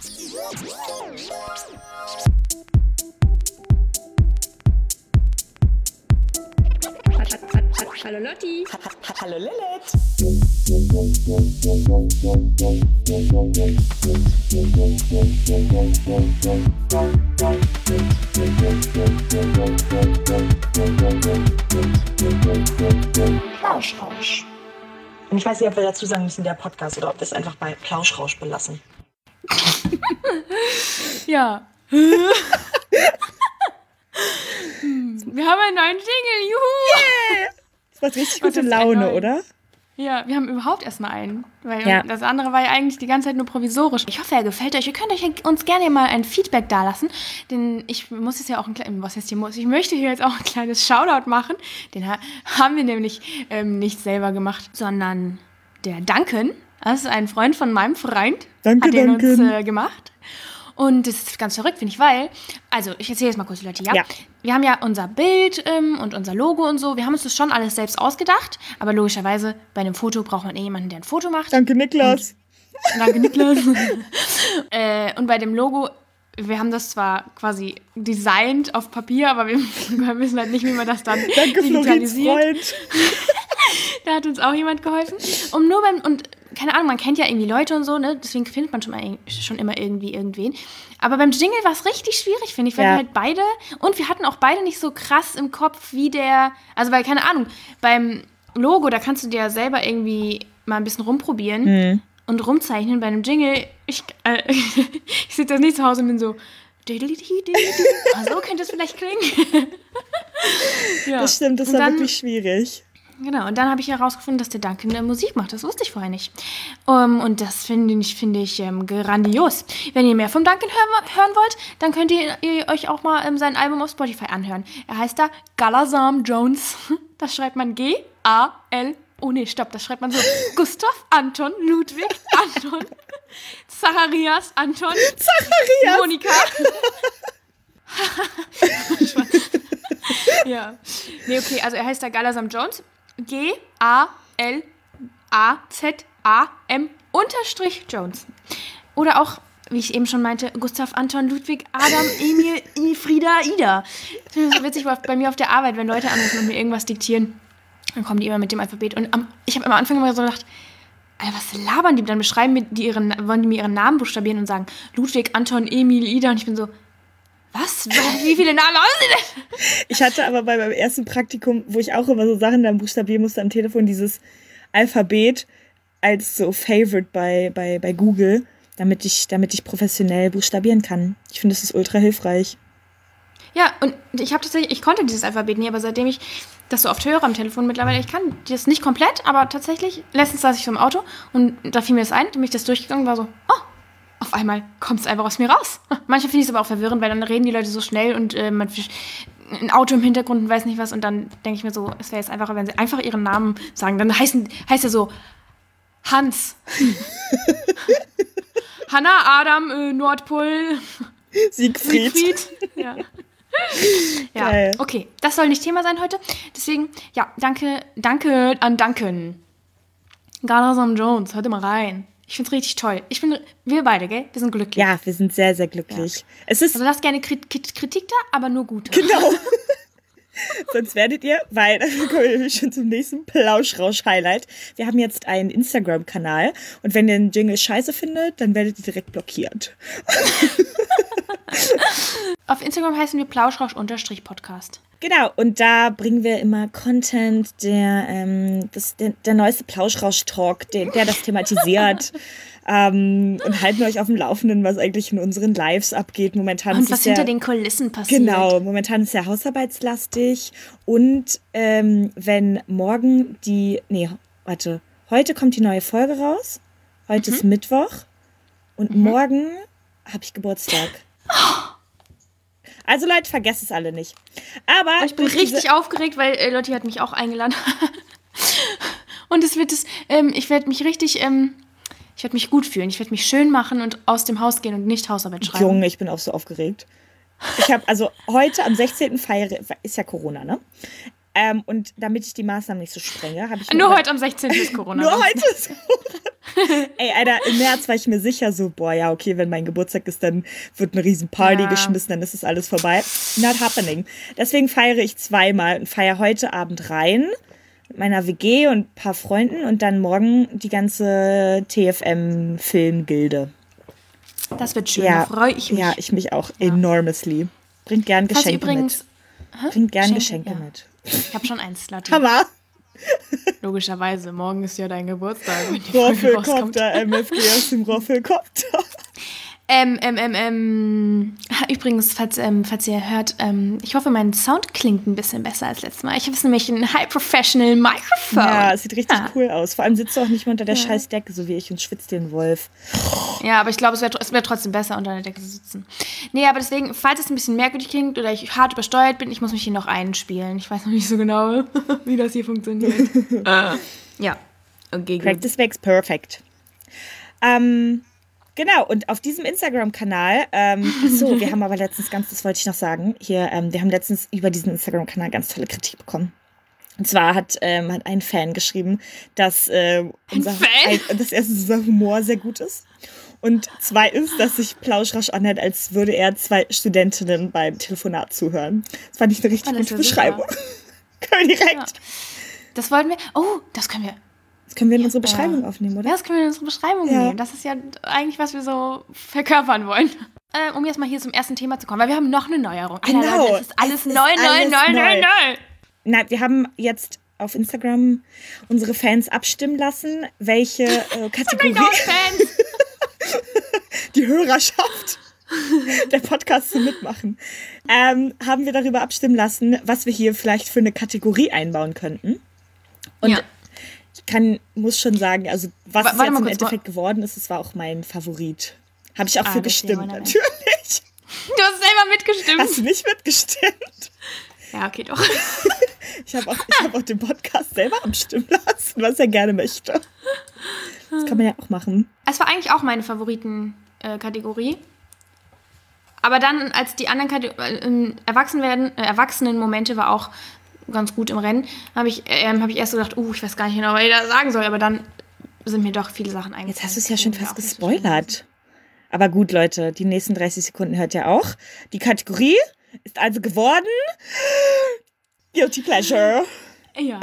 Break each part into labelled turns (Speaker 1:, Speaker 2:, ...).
Speaker 1: Hallo Lotti.
Speaker 2: Hallo Lilith. Plauschrausch. Und ich weiß nicht, ob wir dazu sagen müssen, der Podcast, oder ob wir es einfach bei Plauschrausch belassen.
Speaker 1: Ja. Wir haben einen neuen Jingle, juhu!
Speaker 2: Yeah! Das macht richtig gute Laune, oder?
Speaker 1: Ja, wir haben überhaupt erstmal einen. Weil das andere war ja eigentlich die ganze Zeit nur provisorisch. Ich hoffe, er gefällt euch. Ihr könnt uns gerne mal ein Feedback dalassen. Denn ich muss jetzt ja auch ich möchte hier jetzt auch ein kleines Shoutout machen. Den haben wir nämlich nicht selber gemacht, sondern der Duncan. Das ist ein Freund von meinem Freund.
Speaker 2: Danke,
Speaker 1: hat den
Speaker 2: Duncan.
Speaker 1: uns gemacht. Und das ist ganz verrückt, finde ich, weil, also ich erzähle jetzt mal kurz die Leute, ja?
Speaker 2: Ja.
Speaker 1: Wir haben ja unser Bild und unser Logo und so, wir haben uns das schon alles selbst ausgedacht, aber logischerweise bei einem Foto braucht man jemanden, der ein Foto macht.
Speaker 2: Danke, Niklas.
Speaker 1: Danke, Niklas. Und bei dem Logo, wir haben das zwar quasi designt auf Papier, aber wir wissen halt nicht, wie man das dann digitalisiert.
Speaker 2: Freund.
Speaker 1: Da hat uns auch jemand geholfen. Und keine Ahnung, man kennt ja irgendwie Leute und so, ne? Deswegen findet man schon immer irgendwie irgendwen. Aber beim Jingle war es richtig schwierig, finde ich, weil wir halt beide, und wir hatten auch beide nicht so krass im Kopf, weil, keine Ahnung, beim Logo, da kannst du dir ja selber irgendwie mal ein bisschen rumprobieren und rumzeichnen. Bei einem Jingle, ich sitze das nicht zu Hause und bin so, so könnte es vielleicht klingen. Ja.
Speaker 2: Das stimmt, das war wirklich schwierig.
Speaker 1: Genau, und dann habe ich herausgefunden, dass der Duncan Musik macht. Das wusste ich vorher nicht. Und das finde ich grandios. Wenn ihr mehr vom Duncan hören wollt, dann könnt ihr euch auch mal sein Album auf Spotify anhören. Er heißt da Galazam Jones. Das schreibt man G-A-L. Oh nee, stopp, das schreibt man so. Gustav, Anton, Ludwig, Anton, Zacharias, Anton, Monika. Ja. Nee, okay, also er heißt da Galazam Jones. G-A-L-A-Z-A-M _ Oder auch, wie ich eben schon meinte, Gustav, Anton, Ludwig, Adam, Emil, Frieda, Ida. Das ist witzig bei mir auf der Arbeit, wenn Leute anrufen und mir irgendwas diktieren, dann kommen die immer mit dem Alphabet. Und ich habe am Anfang immer so gedacht, Alter, was labern die? Dann wollen die mir ihren Namen buchstabieren und sagen Ludwig, Anton, Emil, Ida. Und ich bin so, was? Wie viele Namen haben Sie denn?
Speaker 2: Ich hatte aber bei meinem ersten Praktikum, wo ich auch immer so Sachen dann buchstabieren musste am Telefon, dieses Alphabet als so Favorite bei Google, damit ich professionell buchstabieren kann. Ich finde, das ist ultra hilfreich.
Speaker 1: Ja, und ich konnte dieses Alphabet nie, aber seitdem ich das so oft höre am Telefon mittlerweile, ich kann das nicht komplett, aber tatsächlich, letztens saß ich so im Auto und da fiel mir das ein, dann bin ich das durchgegangen und war so, auf einmal kommt es einfach aus mir raus. Manchmal finde ich es aber auch verwirrend, weil dann reden die Leute so schnell und man ein Auto im Hintergrund und weiß nicht was. Und dann denke ich mir so, es wäre jetzt einfacher, wenn sie einfach ihren Namen sagen. Dann heißt er so Hans. Hanna, Adam, Nordpol.
Speaker 2: Siegfried.
Speaker 1: Ja. Ja, okay. Das soll nicht Thema sein heute. Deswegen, ja, danke an Duncan. Galazam Jones, hört mal rein. Ich finde es richtig toll. Wir beide, gell? Wir sind glücklich.
Speaker 2: Ja, wir sind sehr, sehr glücklich. Ja.
Speaker 1: Also lasst gerne Kritik da, aber nur gute.
Speaker 2: Genau. Sonst werdet ihr, weil dann kommen wir schon zum nächsten Plauschrausch-Highlight. Wir haben jetzt einen Instagram-Kanal und wenn ihr den Jingle scheiße findet, dann werdet ihr direkt blockiert.
Speaker 1: Auf Instagram heißen wir Plauschrausch_Podcast.
Speaker 2: Genau, und da bringen wir immer Content, der neueste Plauschrausch-Talk, der das thematisiert. Und halten euch auf dem Laufenden, was eigentlich in unseren Lives abgeht. Momentan
Speaker 1: und was hinter den Kulissen passiert.
Speaker 2: Genau, momentan ist ja hausarbeitslastig. Und wenn morgen heute kommt die neue Folge raus. Heute ist Mittwoch. Und morgen habe ich Geburtstag. Also Leute, vergesst es alle nicht. Aber
Speaker 1: ich bin richtig aufgeregt, weil Lotti hat mich auch eingeladen. Und ich werde mich richtig... ich werde mich gut fühlen. Ich werde mich schön machen und aus dem Haus gehen und nicht Hausarbeit schreiben.
Speaker 2: Junge, ich bin auch so aufgeregt. Ich habe heute am 16. ist ja Corona, ne? Und damit ich die Maßnahmen nicht so strenge, habe ich...
Speaker 1: Nur heute am 16. ist Corona.
Speaker 2: Nur heute ist Corona. Ey, Alter, im März war ich mir sicher so, boah, ja, okay, wenn mein Geburtstag ist, dann wird eine riesen Party geschmissen, dann ist das alles vorbei. Not happening. Deswegen feiere ich zweimal und feiere heute Abend rein mit meiner WG und ein paar Freunden und dann morgen die ganze TFM-Filmgilde.
Speaker 1: Das wird schön, da freue ich mich.
Speaker 2: Ja, ich mich auch enormously. Bringt gern Geschenke mit. Bringt gern Geschenke mit.
Speaker 1: Ich habe schon eins, Lotti.
Speaker 2: Hammer.
Speaker 1: Logischerweise, morgen ist ja dein Geburtstag.
Speaker 2: Roffelkopter, MFG aus dem Roffelkopter.
Speaker 1: Übrigens, falls ihr hört, ich hoffe, mein Sound klingt ein bisschen besser als letztes Mal. Ich habe nämlich ein High-Professional Mikrofon.
Speaker 2: Ja, es sieht richtig cool aus. Vor allem sitzt du auch nicht mehr unter der scheiß Decke, so wie ich, und schwitzt den Wolf.
Speaker 1: Ja, aber ich glaube, es wär trotzdem besser, unter der Decke zu sitzen. Nee, aber deswegen, falls es ein bisschen merkwürdig klingt oder ich hart übersteuert bin, ich muss mich hier noch einspielen. Ich weiß noch nicht so genau, wie das hier funktioniert. Ja, okay, gut.
Speaker 2: Practice makes perfect. Genau, und auf diesem Instagram-Kanal, achso, wir haben aber letztens das wollte ich noch sagen, wir haben letztens über diesen Instagram-Kanal ganz tolle Kritik bekommen. Und zwar hat ein Fan geschrieben, dass unser Humor sehr gut ist. Und zweitens, dass sich Plauschrasch anhört, als würde er 2 Studentinnen beim Telefonat zuhören. Das fand ich eine richtig gute Beschreibung. Können wir direkt.
Speaker 1: Ja. Das wollten wir. Oh, das können wir.
Speaker 2: Das können wir in unsere Beschreibung aufnehmen, oder?
Speaker 1: Ja, das können wir in unsere Beschreibung nehmen. Das ist ja eigentlich, was wir so verkörpern wollen. Um jetzt mal hier zum ersten Thema zu kommen, weil wir haben noch eine Neuerung.
Speaker 2: Genau.
Speaker 1: Leute, es ist alles neu.
Speaker 2: Nein, wir haben jetzt auf Instagram unsere Fans abstimmen lassen, welche Kategorie die Hörerschaft der Podcast zu mitmachen, haben wir darüber abstimmen lassen, was wir hier vielleicht für eine Kategorie einbauen könnten. Und ich muss schon sagen, also was jetzt im Endeffekt geworden ist, es war auch mein Favorit. Habe ich auch für gestimmt, natürlich.
Speaker 1: Du hast selber mitgestimmt.
Speaker 2: Hast du nicht mitgestimmt?
Speaker 1: Ja, okay, doch.
Speaker 2: Ich hab auch den Podcast selber abstimmen lassen, was er gerne möchte. Das kann man ja auch machen.
Speaker 1: Es war eigentlich auch meine Favoriten-Kategorie. Aber dann, als die anderen Erwachsenen-Momente war auch ganz gut im Rennen, habe ich erst gedacht, ich weiß gar nicht genau, was ich da sagen soll, aber dann sind mir doch viele Sachen eingefallen.
Speaker 2: Jetzt hast du es ja schon fast gespoilert. Aber gut, Leute, die nächsten 30 Sekunden hört ihr auch. Die Kategorie ist also geworden Guilty Pleasure.
Speaker 1: Ja.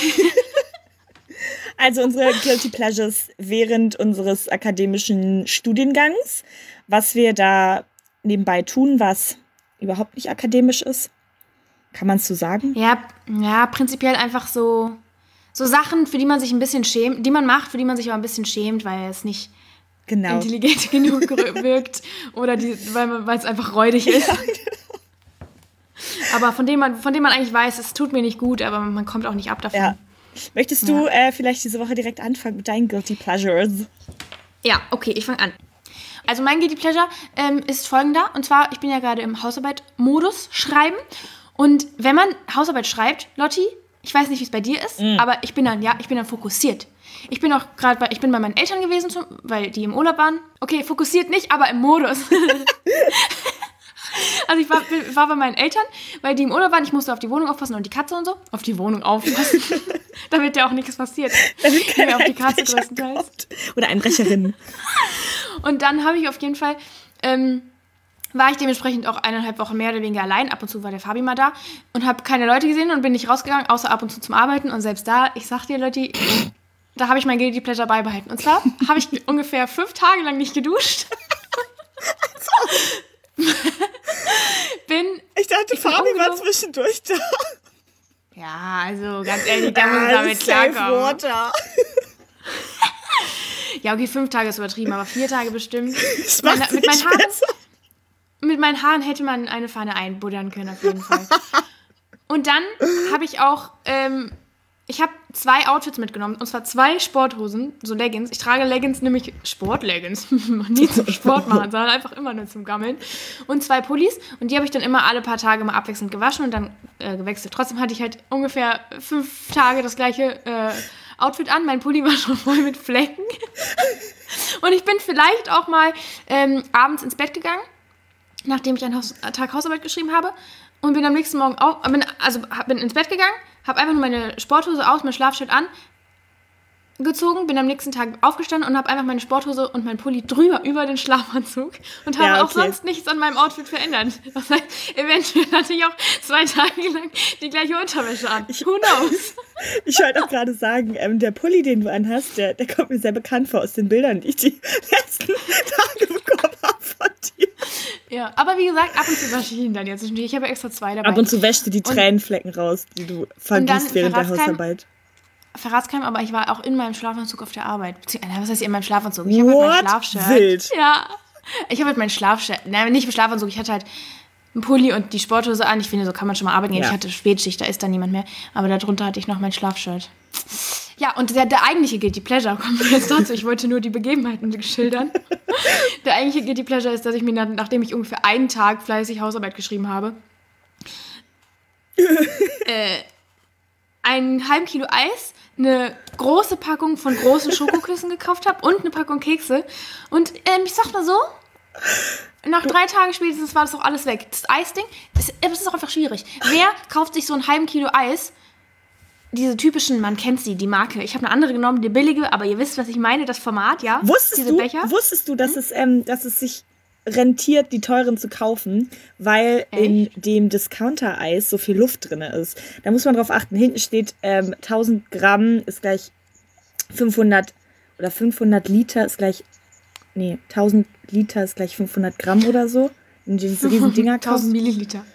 Speaker 2: Also unsere Guilty Pleasures während unseres akademischen Studiengangs, was wir da nebenbei tun, was überhaupt nicht akademisch ist. Kann man es so sagen?
Speaker 1: Ja, prinzipiell einfach so Sachen, für die man sich ein bisschen schämt, die man macht, für die man sich aber ein bisschen schämt, weil es nicht intelligent genug wirkt oder weil es einfach räudig ist. Ja, genau. Aber von dem man eigentlich weiß, es tut mir nicht gut, aber man kommt auch nicht ab davon.
Speaker 2: Ja. Möchtest du vielleicht diese Woche direkt anfangen mit deinen Guilty Pleasures?
Speaker 1: Ja, okay, ich fange an. Also mein Guilty Pleasure ist folgender. Und zwar, ich bin ja gerade im Hausarbeit-Modus schreiben. Und wenn man Hausarbeit schreibt, Lotti, ich weiß nicht, wie es bei dir ist, aber ich bin dann fokussiert. Ich bin bei meinen Eltern gewesen, weil die im Urlaub waren. Okay, fokussiert nicht, aber im Modus. Also ich war bei meinen Eltern, weil die im Urlaub waren. Ich musste auf die Wohnung aufpassen und die Katze und so. Auf die Wohnung aufpassen. Damit ja auch nichts passiert.
Speaker 2: Damit keine
Speaker 1: auf die Katze größtenteils.
Speaker 2: Oder Einbrecherinnen.
Speaker 1: Und dann habe ich auf jeden Fall, war ich dementsprechend auch 1,5 Wochen mehr oder weniger allein. Ab und zu war der Fabi mal da. Und habe keine Leute gesehen und bin nicht rausgegangen, außer ab und zu zum Arbeiten. Und selbst da, ich sag dir, Leute, da habe ich mein Guilty Pleasure beibehalten. Und zwar habe ich ungefähr 5 Tage lang nicht geduscht.
Speaker 2: Ich dachte, Fabi war zwischendurch da.
Speaker 1: Ja, also ganz ehrlich, da muss ich damit klarkommen.
Speaker 2: Water.
Speaker 1: Ja, okay, 5 Tage ist übertrieben, aber 4 Tage bestimmt. Mit meinen Haaren hätte man eine Pfanne einbuddern können, auf jeden Fall. Und dann habe ich auch, ich habe 2 Outfits mitgenommen, und zwar 2 Sporthosen, so Leggings. Ich trage Leggings, nämlich Sportleggings, nie zum Sport machen, sondern einfach immer nur zum Gammeln. Und 2 Pullis, und die habe ich dann immer alle paar Tage mal abwechselnd gewaschen und dann gewechselt. Trotzdem hatte ich halt ungefähr 5 Tage das gleiche Outfit an. Mein Pulli war schon voll mit Flecken. Und ich bin vielleicht auch mal abends ins Bett gegangen, nachdem ich einen Tag Hausarbeit geschrieben habe, und bin am nächsten Morgen bin ins Bett gegangen, habe einfach nur meine Sporthose aus, mein Schlafshirt an, gezogen, bin am nächsten Tag aufgestanden und habe einfach meine Sporthose und mein Pulli drüber über den Schlafanzug und habe auch sonst nichts an meinem Outfit verändert. Das heißt, eventuell hatte ich auch 2 Tage lang die gleiche Unterwäsche an. Who knows?
Speaker 2: Ich wollte auch gerade sagen, der Pulli, den du anhast, der kommt mir sehr bekannt vor aus den Bildern, die ich die letzten Tage bekommen habe von dir.
Speaker 1: Ja, aber wie gesagt, ab und zu wasche ich ihn dann jetzt. Ich habe extra 2 dabei.
Speaker 2: Ab und zu wäschst du die Tränenflecken raus, die du vergießt während der Hausarbeit.
Speaker 1: Verratskeim, aber ich war auch in meinem Schlafanzug auf der Arbeit. Was heißt in meinem Schlafanzug? Ich habe halt mein Schlafshirt.
Speaker 2: Wild.
Speaker 1: Ja. Ich habe halt mein Schlafshirt. Nein, nicht im Schlafanzug. Ich hatte halt einen Pulli und die Sporthose an. Ich finde, so kann man schon mal arbeiten gehen. Ja. Ich hatte Spätschicht, da ist dann niemand mehr. Aber darunter hatte ich noch mein Schlafshirt. Ja, und der eigentliche Guilty Pleasure, kommen wir jetzt dazu. Ich wollte nur die Begebenheiten schildern. Der eigentliche Guilty Pleasure ist, dass ich mir, nachdem ich ungefähr einen Tag fleißig Hausarbeit geschrieben habe, einen halben Kilo Eis, eine große Packung von großen Schokoküssen gekauft habe und eine Packung Kekse. Und ich sag mal so, nach 3 Tagen spätestens war das auch alles weg. Das Eisding, das ist auch einfach schwierig. Wer kauft sich so einen halben Kilo Eis? Diese typischen, man kennt sie, die Marke. Ich habe eine andere genommen, die billige, aber ihr wisst, was ich meine, das Format, ja?
Speaker 2: Wusstest du, dass es sich rentiert, die teuren zu kaufen, weil in dem Discounter-Eis so viel Luft drin ist. Da muss man drauf achten. Hinten steht 1000 Gramm ist gleich 500 oder 500 Liter ist gleich 1000 Liter ist gleich 500 Gramm oder so. Und diese riesen Dinger
Speaker 1: 1000 Milliliter.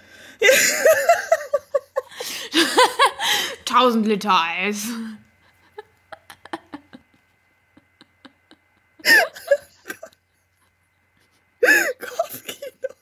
Speaker 1: 1000 Liter Eis.
Speaker 2: Kopfkino.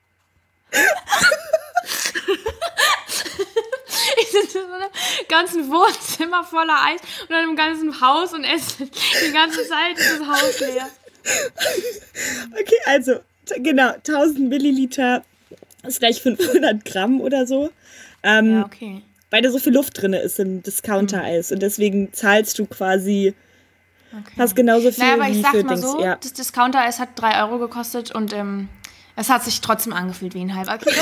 Speaker 1: Ich sitze in so einem ganzen Wohnzimmer voller Eis und einem ganzen Haus und esse die ganze Zeit das Haus leer.
Speaker 2: Okay, also, genau, 1000 Milliliter ist gleich 500 Gramm oder so.
Speaker 1: Ja, okay.
Speaker 2: Weil da so viel Luft drin ist im Discounter-Eis und deswegen zahlst du quasi fast genauso viel
Speaker 1: aber
Speaker 2: wie
Speaker 1: ich sag
Speaker 2: für
Speaker 1: mal
Speaker 2: Dings.
Speaker 1: so,
Speaker 2: Ja.
Speaker 1: das Discounter-Eis hat 3 Euro gekostet und es hat sich trotzdem angefühlt wie ein halber Kilo.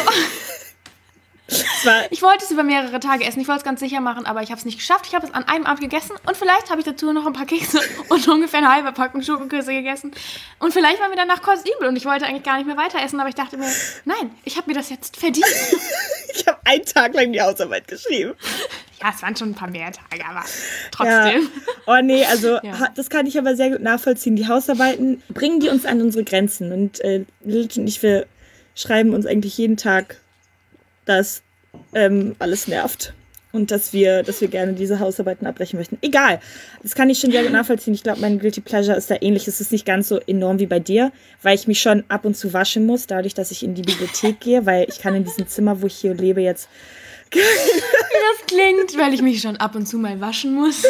Speaker 1: Ich wollte es über mehrere Tage essen, ich wollte es ganz sicher machen, aber ich habe es nicht geschafft. Ich habe es an einem Abend gegessen und vielleicht habe ich dazu noch ein paar Kekse und ungefähr eine halbe Packung Schokoküsse gegessen. Und vielleicht war mir danach kotzübel und ich wollte eigentlich gar nicht mehr weiter essen, aber ich dachte mir, nein, ich habe mir das jetzt verdient.
Speaker 2: Ich habe einen Tag lang die Hausarbeit geschrieben.
Speaker 1: Ja, es waren schon ein paar mehr Tage, aber trotzdem.
Speaker 2: Ja. Oh nee, also das kann ich aber sehr gut nachvollziehen. Die Hausarbeiten bringen die uns an unsere Grenzen und Lilith und ich, wir schreiben uns eigentlich jeden Tag, dass alles nervt und dass wir gerne diese Hausarbeiten abbrechen möchten. Egal, das kann ich schon sehr gut nachvollziehen. Ich glaube, mein Guilty Pleasure ist da ähnlich. Es ist nicht ganz so enorm wie bei dir, weil ich mich schon ab und zu waschen muss, dadurch, dass ich in die Bibliothek gehe, weil ich kann in diesem Zimmer, wo ich hier lebe, jetzt...
Speaker 1: Wie das klingt, weil ich mich schon ab und zu mal waschen muss.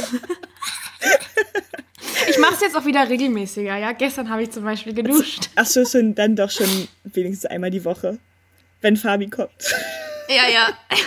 Speaker 1: Ich mache es jetzt auch wieder regelmäßiger, ja. Gestern habe ich zum Beispiel geduscht.
Speaker 2: Ach so, dann doch schon wenigstens einmal die Woche, wenn Fabi kommt.
Speaker 1: Ja.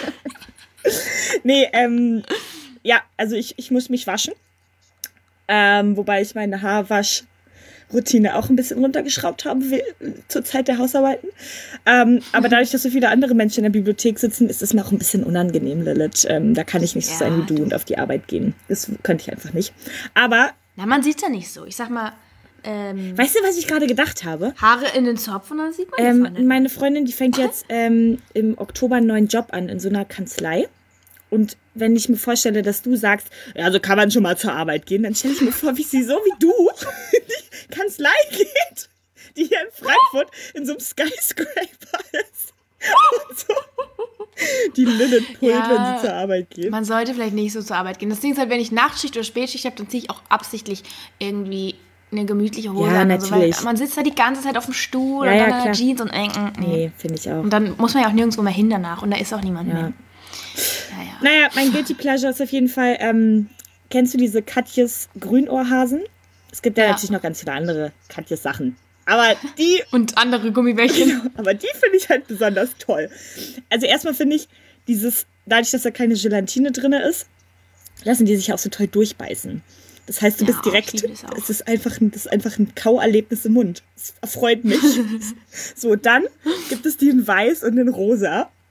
Speaker 2: Nee, ja, also ich muss mich waschen. Wobei ich meine Haarwaschroutine auch ein bisschen runtergeschraubt haben will zur Zeit der Hausarbeiten. Aber dadurch, dass so viele andere Menschen in der Bibliothek sitzen, ist es mir auch ein bisschen unangenehm, Lilith. Da kann ich nicht so sein wie du und auf die Arbeit gehen. Das könnte ich einfach nicht. Aber...
Speaker 1: Na, man sieht es ja nicht so. Ich sag mal...
Speaker 2: weißt du, was ich gerade gedacht habe?
Speaker 1: Haare in den Zopf und dann sieht man das.
Speaker 2: Meine Freundin, die fängt jetzt im Oktober einen neuen Job an in so einer Kanzlei. Und wenn ich mir vorstelle, dass du sagst, ja, so kann man schon mal zur Arbeit gehen, dann stelle ich mir vor, wie sie so wie du in die Kanzlei geht, die hier in Frankfurt in so einem Skyscraper ist. Und so die Lilith pullt, wenn sie zur Arbeit geht.
Speaker 1: Man sollte vielleicht nicht so zur Arbeit gehen. Das Ding ist halt, wenn ich Nachtschicht oder Spätschicht habe, dann ziehe ich auch absichtlich irgendwie eine gemütliche Hose an.
Speaker 2: Natürlich.
Speaker 1: So, weil man sitzt da die ganze Zeit auf dem Stuhl
Speaker 2: und
Speaker 1: dann
Speaker 2: klar.
Speaker 1: Jeans und
Speaker 2: Nee, finde ich auch.
Speaker 1: Und dann muss man ja auch nirgendwo mehr hin danach und da ist auch niemand mehr.
Speaker 2: Naja, mein Guilty Pleasure ist auf jeden Fall, kennst du diese Katjes Grünohrhasen? Es gibt ja natürlich noch ganz viele andere Katjes Sachen. Aber die...
Speaker 1: Und andere Gummibärchen.
Speaker 2: Aber die finde ich halt besonders toll. Also erstmal finde ich, dadurch, dass da keine Gelatine drin ist, lassen die sich auch so toll durchbeißen. Das heißt, du bist direkt, es ist einfach ein Kauerlebnis im Mund. Das erfreut mich. So, dann gibt es die in weiß und in rosa.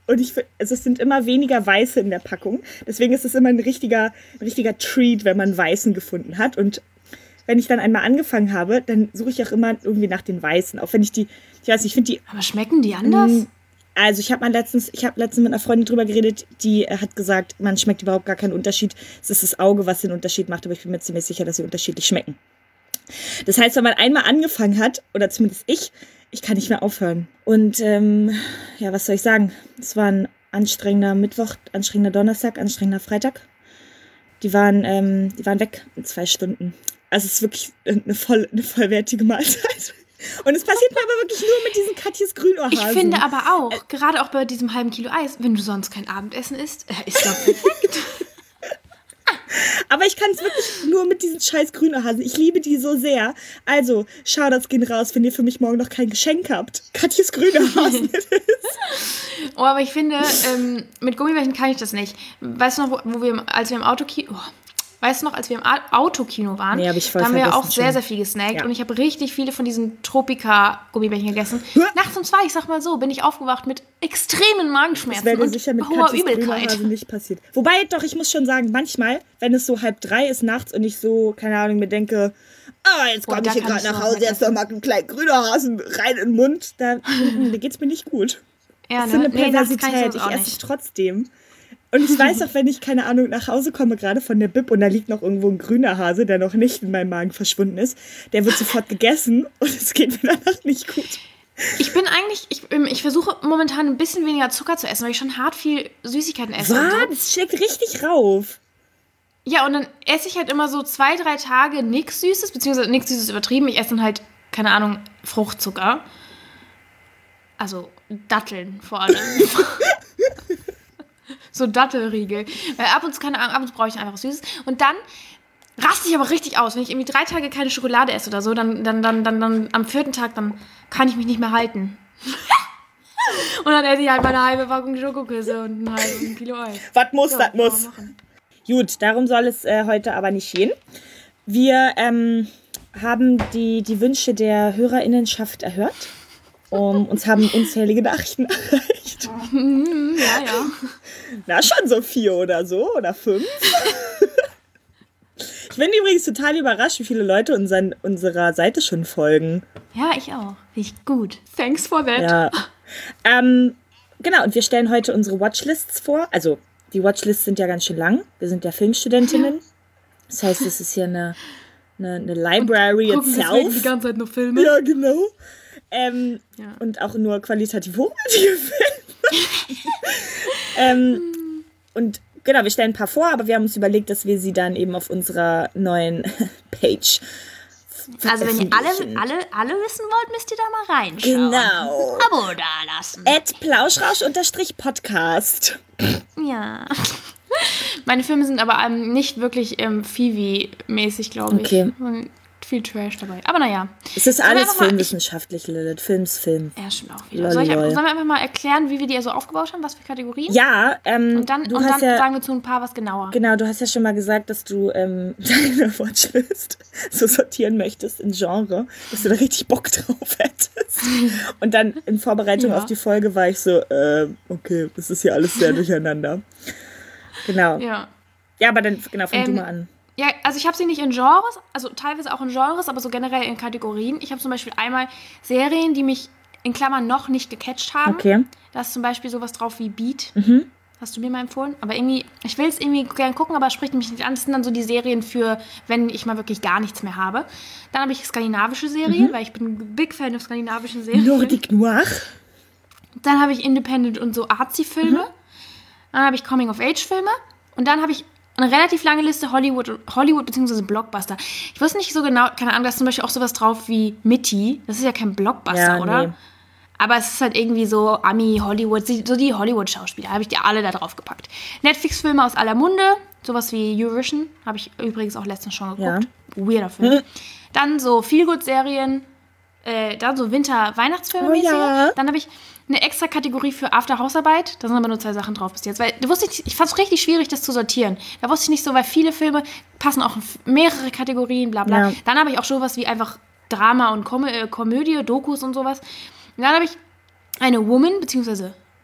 Speaker 2: Und also es sind immer weniger Weiße in der Packung. Deswegen ist es immer ein richtiger Treat, wenn man Weißen gefunden hat. Und wenn ich dann einmal angefangen habe, dann suche ich auch immer irgendwie nach den Weißen. Auch wenn ich weiß nicht, ich finde die...
Speaker 1: Aber schmecken die anders?
Speaker 2: Also ich habe letztens mit einer Freundin drüber geredet, die hat gesagt, man schmeckt überhaupt gar keinen Unterschied. Es ist das Auge, was den Unterschied macht, aber ich bin mir ziemlich sicher, dass sie unterschiedlich schmecken. Das heißt, wenn man einmal angefangen hat, oder zumindest ich kann nicht mehr aufhören. Und was soll ich sagen? Es war ein anstrengender Mittwoch, anstrengender Donnerstag, anstrengender Freitag. Die waren weg in 2 Stunden. Also es ist wirklich eine vollwertige Mahlzeit. Und es passiert mir aber wirklich nur mit diesen Katjes Grünohrhasen.
Speaker 1: Ich finde aber auch, gerade auch bei diesem halben Kilo Eis, wenn du sonst kein Abendessen isst, ist doch perfekt.
Speaker 2: Aber ich kann es wirklich nur mit diesen scheiß Grünohrhasen. Ich liebe die so sehr. Also, Shoutouts gehen raus, wenn ihr für mich morgen noch kein Geschenk habt. Katjes Grünohrhasen.
Speaker 1: Oh, aber ich finde, mit Gummibärchen kann ich das nicht. Weißt du noch, als wir im Autokino waren,
Speaker 2: nee,
Speaker 1: da haben wir auch sehr, sehr viel gesnackt. Ja. Und ich habe richtig viele von diesen Tropika-Gummibärchen gegessen. Nachts um 2, ich sag mal so, bin ich aufgewacht mit extremen Magenschmerzen. Das wäre sicher mit hoher Übelkeit.
Speaker 2: Nicht passiert. Wobei, doch, ich muss schon sagen, manchmal, wenn es so 2:30 ist nachts und ich so, keine Ahnung, mir denke, jetzt komme ich hier gerade nach Hause, jetzt noch mal einen kleinen Grünohrhasen rein in den Mund, da geht's mir nicht gut.
Speaker 1: Ja,
Speaker 2: das ist eine Perversität. Ich esse es trotzdem. Und ich weiß auch, wenn ich, keine Ahnung, nach Hause komme, gerade von der Bib und da liegt noch irgendwo ein grüner Hase, der noch nicht in meinem Magen verschwunden ist, der wird sofort gegessen und es geht mir danach nicht gut.
Speaker 1: Ich versuche momentan ein bisschen weniger Zucker zu essen, weil ich schon hart viel Süßigkeiten esse.
Speaker 2: Was? So. Das schlägt richtig rauf.
Speaker 1: Ja, und dann esse ich halt immer so 2-3 Tage nichts Süßes, beziehungsweise nichts Süßes übertrieben. Ich esse dann halt, keine Ahnung, Fruchtzucker. Also Datteln vor allem. So Dattelriegel. Weil ab und zu brauche ich einfach was Süßes. Und dann raste ich aber richtig aus. Wenn ich irgendwie 3 Tage keine Schokolade esse oder so, dann am 4. Tag, dann kann ich mich nicht mehr halten. Und dann esse ich halt meine halbe Packung Schokoküsse und ein halbes Kilo Eis.
Speaker 2: Was muss, das muss. Gut, darum soll es heute aber nicht gehen. Wir haben die Wünsche der HörerInnenschaft erhört. Uns haben unzählige Nachrichten erreicht.
Speaker 1: Ja.
Speaker 2: Na, schon so 4 oder so oder 5. Ich bin übrigens total überrascht, wie viele Leute unserer Seite schon folgen.
Speaker 1: Ja, ich auch. Richtig gut. Thanks for that.
Speaker 2: Ja. Genau, und wir stellen heute unsere Watchlists vor. Also, die Watchlists sind ja ganz schön lang. Wir sind ja Filmstudentinnen. Das heißt, es ist hier eine Library
Speaker 1: und gucken
Speaker 2: itself.
Speaker 1: Die ganze Zeit nur Filme.
Speaker 2: Ja, genau. Und auch nur qualitativ hochwertige Filme. Und genau, wir stellen ein paar vor, aber wir haben uns überlegt, dass wir sie dann eben auf unserer neuen Page
Speaker 1: also wenn ihr alle wissen wollt, müsst ihr da mal reinschauen.
Speaker 2: Genau.
Speaker 1: Abo da lassen.
Speaker 2: @plauschrausch_podcast.
Speaker 1: Ja. Meine Filme sind aber nicht wirklich Phoebe-mäßig, glaube ich.
Speaker 2: Okay.
Speaker 1: Viel Trash dabei. Aber naja.
Speaker 2: Es ist alles filmwissenschaftlich, Lilith. Film.
Speaker 1: Ja, stimmt auch wieder. Sollen wir einfach mal erklären, wie wir die so aufgebaut haben? Was für Kategorien?
Speaker 2: Ja.
Speaker 1: Und dann sagen wir zu ein paar was genauer.
Speaker 2: Genau, du hast ja schon mal gesagt, dass du deine Watchlist so sortieren möchtest in Genre, dass du da richtig Bock drauf hättest. Und dann in Vorbereitung auf die Folge war ich so, okay, das ist hier alles sehr durcheinander. Genau. Ja, aber dann fang du mal an.
Speaker 1: Ja, also ich habe sie nicht in Genres, also teilweise auch in Genres, aber so generell in Kategorien. Ich habe zum Beispiel einmal Serien, die mich in Klammern noch nicht gecatcht haben.
Speaker 2: Okay.
Speaker 1: Da ist zum Beispiel sowas drauf wie Beat. Hast du mir mal empfohlen? Aber irgendwie, ich will es irgendwie gerne gucken, aber es spricht mich nicht an. Das sind dann so die Serien für, wenn ich mal wirklich gar nichts mehr habe. Dann habe ich skandinavische Serien, weil ich bin ein Big Fan of skandinavischen Serien.
Speaker 2: Nordic Noir.
Speaker 1: Dann habe ich Independent und so Artsy-Filme. Dann habe ich Coming-of-Age-Filme. Und dann habe ich eine relativ lange Liste Hollywood bzw. Blockbuster. Ich wusste nicht so genau, keine Ahnung, da ist zum Beispiel auch sowas drauf wie Mitty. Das ist ja kein Blockbuster, oder? Nee. Aber es ist halt irgendwie so Ami, Hollywood, so die Hollywood-Schauspieler. Habe ich die alle da drauf gepackt. Netflix-Filme aus aller Munde, sowas wie Eurovision. Habe ich übrigens auch letztens schon geguckt. Ja. Weirder Film. Dann so Feelgood-Serien. Dann so Winter-Weihnachtsfilme.
Speaker 2: Oh, ja.
Speaker 1: Dann habe ich eine extra Kategorie für After-Hausarbeit. Da sind aber nur 2 Sachen drauf bis jetzt. Weil ich fand es richtig schwierig, das zu sortieren. Da wusste ich nicht so, weil viele Filme passen auch in mehrere Kategorien, bla bla. Ja. Dann habe ich auch sowas wie einfach Drama und Komödie, Dokus und sowas. Und dann habe ich eine Woman, beziehungsweise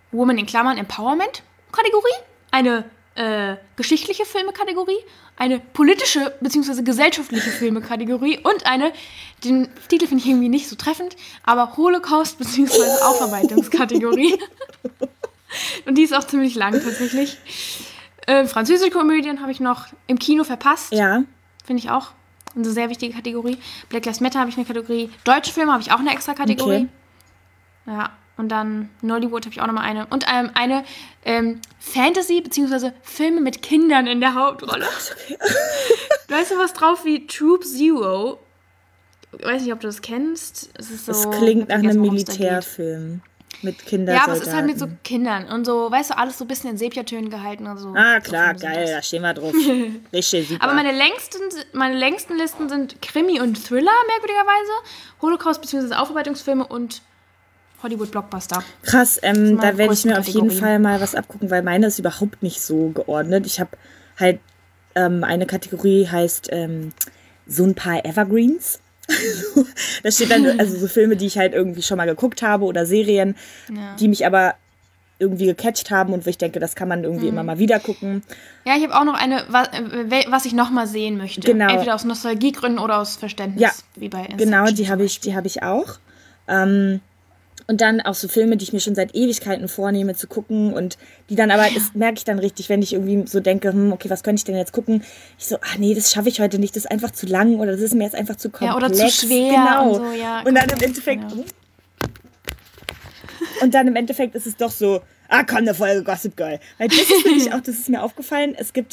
Speaker 1: Woman in Klammern Empowerment Kategorie, eine geschichtliche Filme-Kategorie, eine politische bzw. gesellschaftliche Filme-Kategorie und den Titel finde ich irgendwie nicht so treffend, aber Holocaust bzw. Aufarbeitungskategorie. Und die ist auch ziemlich lang tatsächlich. Französische Komödien habe ich noch im Kino verpasst.
Speaker 2: Ja.
Speaker 1: Finde ich auch eine sehr wichtige Kategorie. Black Lives Matter habe ich eine Kategorie. Deutsche Filme habe ich auch eine extra Kategorie. Okay. Ja. Und dann Nollywood habe ich auch nochmal eine. Und eine Fantasy- bzw. Filme mit Kindern in der Hauptrolle. Okay. Weißt du was drauf wie Troop Zero? Ich weiß nicht, ob du das kennst. Es ist so,
Speaker 2: das klingt nach einem Militärfilm. Mit Kindersoldaten.
Speaker 1: Ja, aber es ist halt mit so Kindern. Und so, weißt du, alles so ein bisschen in Sepiatönen gehalten und so.
Speaker 2: Ah, klar, so geil, da stehen wir drauf. Richtig super.
Speaker 1: Aber meine längsten Listen sind Krimi und Thriller, merkwürdigerweise. Holocaust- bzw. Aufarbeitungsfilme und Hollywood-Blockbuster.
Speaker 2: Krass, da werde ich mir auf jeden Fall mal was abgucken, weil meine ist überhaupt nicht so geordnet. Ich habe halt eine Kategorie, heißt so ein paar Evergreens. Da steht dann also so Filme, die ich halt irgendwie schon mal geguckt habe oder Serien, die mich aber irgendwie gecatcht haben und wo ich denke, das kann man irgendwie immer mal wieder gucken.
Speaker 1: Ja, ich habe auch noch eine, was ich noch mal sehen möchte.
Speaker 2: Genau.
Speaker 1: Entweder aus Nostalgiegründen oder aus Verständnis.
Speaker 2: Ja,
Speaker 1: wie bei
Speaker 2: genau, die habe ich auch. Und dann auch so Filme, die ich mir schon seit Ewigkeiten vornehme zu gucken und die dann aber, das merke ich dann richtig, wenn ich irgendwie so denke, okay, was könnte ich denn jetzt gucken? Ich so, nee, das schaffe ich heute nicht, das ist einfach zu lang oder das ist mir jetzt einfach zu komplex.
Speaker 1: Ja, oder zu schwer.
Speaker 2: Genau.
Speaker 1: Und, so, ja,
Speaker 2: und dann im Endeffekt, und dann im Endeffekt ist es doch so, komm, eine Folge Gossip Girl. Weil das ist nämlich auch, das ist mir aufgefallen, es gibt,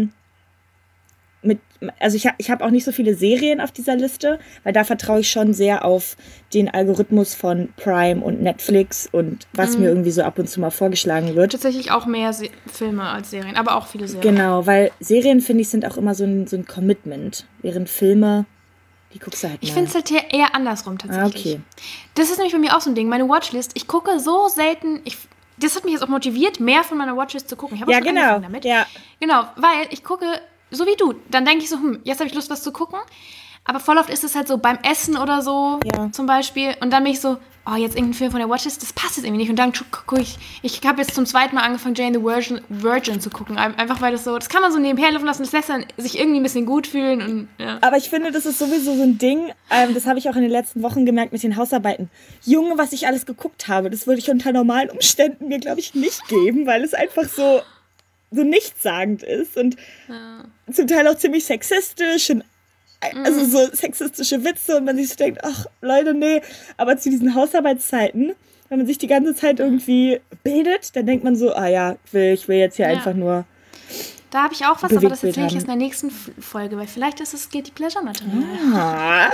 Speaker 2: ich habe auch nicht so viele Serien auf dieser Liste, weil da vertraue ich schon sehr auf den Algorithmus von Prime und Netflix und was mir irgendwie so ab und zu mal vorgeschlagen wird.
Speaker 1: Tatsächlich auch mehr Filme als Serien, aber auch viele Serien.
Speaker 2: Genau, weil Serien, finde ich, sind auch immer so ein Commitment, während Filme, die guckst du halt mal.
Speaker 1: Ich finde es halt eher andersrum tatsächlich.
Speaker 2: Okay.
Speaker 1: Das ist nämlich bei mir auch so ein Ding, meine Watchlist, ich gucke so selten, das hat mich jetzt auch motiviert, mehr von meiner Watchlist zu gucken. Ich habe auch schon angefangen damit.
Speaker 2: Ja.
Speaker 1: Genau, weil ich gucke so wie du. Dann denke ich so, jetzt habe ich Lust, was zu gucken. Aber voll oft ist es halt so beim Essen oder so zum Beispiel. Und dann bin ich so, jetzt irgendein Film von der Watchlist, das passt jetzt irgendwie nicht. Und dann gucke ich habe jetzt zum zweiten Mal angefangen, Jane the Virgin zu gucken. Einfach weil das kann man so nebenher laufen lassen, das lässt dann sich irgendwie ein bisschen gut fühlen. Und, ja.
Speaker 2: Aber ich finde, das ist sowieso so ein Ding, das habe ich auch in den letzten Wochen gemerkt mit den Hausarbeiten. Junge, was ich alles geguckt habe, das würde ich unter normalen Umständen mir, glaube ich, nicht geben, weil es einfach so nichtssagend ist und zum Teil auch ziemlich sexistisch und also so sexistische Witze und man sich so denkt, ach Leute, nee, aber zu diesen Hausarbeitszeiten, wenn man sich die ganze Zeit irgendwie bildet, dann denkt man so, ich will jetzt hier einfach nur
Speaker 1: da habe ich auch was, aber das erzähle ich jetzt in der nächsten Folge, weil vielleicht ist es Guilty Pleasure Material.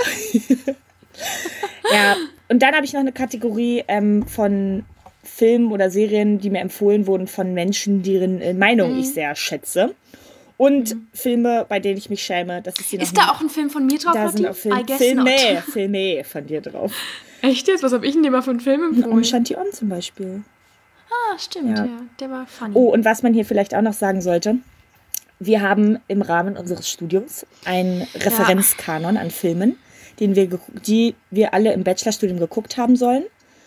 Speaker 2: Ja, und dann habe ich noch eine Kategorie von Filmen oder Serien, die mir empfohlen wurden von Menschen, deren Meinung ich sehr schätze. Und Filme, bei denen ich mich schäme, dass ich sie noch
Speaker 1: Ist da auch ein Film von mir drauf?
Speaker 2: Da sind auch Filme von dir drauf.
Speaker 1: Echt jetzt? Was habe ich denn dir mal für einen Film empfohlen?
Speaker 2: Chanty-On zum Beispiel.
Speaker 1: Ah, stimmt, ja. Der war funny.
Speaker 2: Oh, und was man hier vielleicht auch noch sagen sollte, wir haben im Rahmen unseres Studiums einen Referenzkanon an Filmen, die wir alle im Bachelorstudium geguckt haben sollen.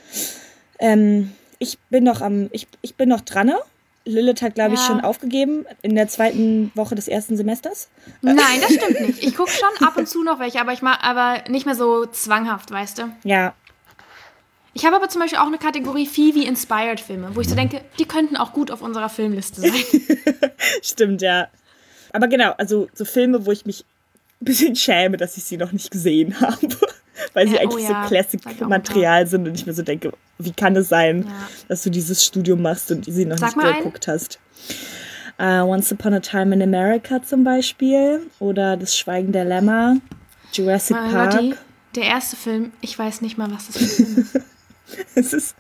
Speaker 2: Ich bin noch dran. Lilith hat, glaube ich, schon aufgegeben in der 2. Woche des 1. Semesters.
Speaker 1: Nein, das stimmt nicht. Ich gucke schon ab und zu noch welche, aber nicht mehr so zwanghaft, weißt du?
Speaker 2: Ja.
Speaker 1: Ich habe aber zum Beispiel auch eine Kategorie Phoebe-Inspired-Filme, wo ich so denke, die könnten auch gut auf unserer Filmliste sein.
Speaker 2: Stimmt, ja. Aber genau, also so Filme, wo ich mich ein bisschen schäme, dass ich sie noch nicht gesehen habe. Weil sie eigentlich so Classic-Material sind und ich mir so denke, wie kann es sein, dass du dieses Studium machst und sie noch nicht geguckt hast. Once Upon a Time in America zum Beispiel oder Das Schweigen der Lämmer, Jurassic Park.
Speaker 1: Lotti, der erste Film, ich weiß nicht mal, was das für ein Film ist.
Speaker 2: Es ist...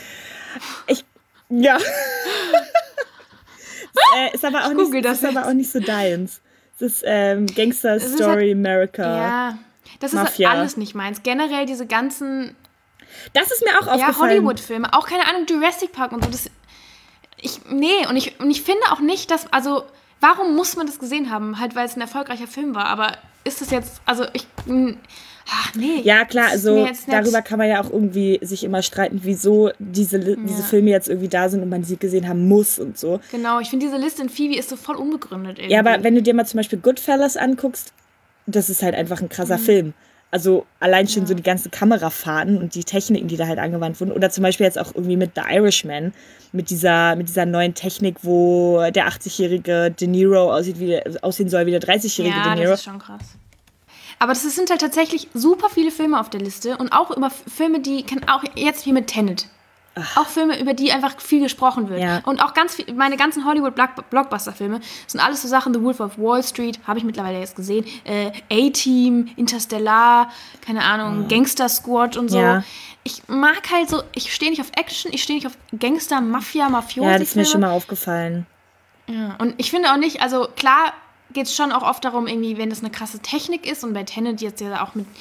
Speaker 2: ist aber auch nicht so deins. Es ist Gangster Story America.
Speaker 1: Ja, das
Speaker 2: Mafia.
Speaker 1: Ist alles nicht meins. Generell diese ganzen...
Speaker 2: Das ist mir auch aufgefallen.
Speaker 1: Ja, Hollywood-Filme. Auch, keine Ahnung, Jurassic Park und so. Und ich finde auch nicht, dass... Also, warum muss man das gesehen haben? Halt, weil es ein erfolgreicher Film war. Aber ist das jetzt... Also, Ach nee.
Speaker 2: Ja, klar, also darüber kann man ja auch irgendwie sich immer streiten, wieso diese Filme jetzt irgendwie da sind und man sie gesehen haben muss und so.
Speaker 1: Genau, ich finde diese Liste in Phoebe ist so voll unbegründet irgendwie.
Speaker 2: Ja, aber wenn du dir mal zum Beispiel Goodfellas anguckst, das ist halt einfach ein krasser Film. Also allein schon so die ganzen Kamerafahrten und die Techniken, die da halt angewandt wurden. Oder zum Beispiel jetzt auch irgendwie mit The Irishman, mit dieser neuen Technik, wo der 80-jährige De Niro aussehen soll wie der 30-jährige De Niro.
Speaker 1: Ja, das ist schon krass. Aber das sind halt tatsächlich super viele Filme auf der Liste und auch über Filme, die auch jetzt wie mit Tenet. Auch Filme, über die einfach viel gesprochen wird. Ja. Und auch meine ganzen Hollywood-Blockbuster-Filme sind alles so Sachen, The Wolf of Wall Street, habe ich mittlerweile jetzt gesehen, A-Team, Interstellar, keine Ahnung, Gangster Squad und so. Ja. Ich mag halt so, ich stehe nicht auf Action, ich stehe nicht auf Gangster, Mafia, Mafiosi.
Speaker 2: Ja, das ist mir schon mal aufgefallen.
Speaker 1: Ja, und ich finde auch nicht, also klar geht es schon auch oft darum, irgendwie, wenn das eine krasse Technik ist und bei Tenet jetzt ja auch mit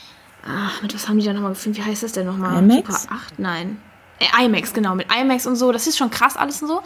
Speaker 1: was haben die da nochmal gefilmt? Wie heißt das denn nochmal?
Speaker 2: IMAX?
Speaker 1: Super 8? Nein. IMAX, genau, mit IMAX und so, das ist schon krass alles und so.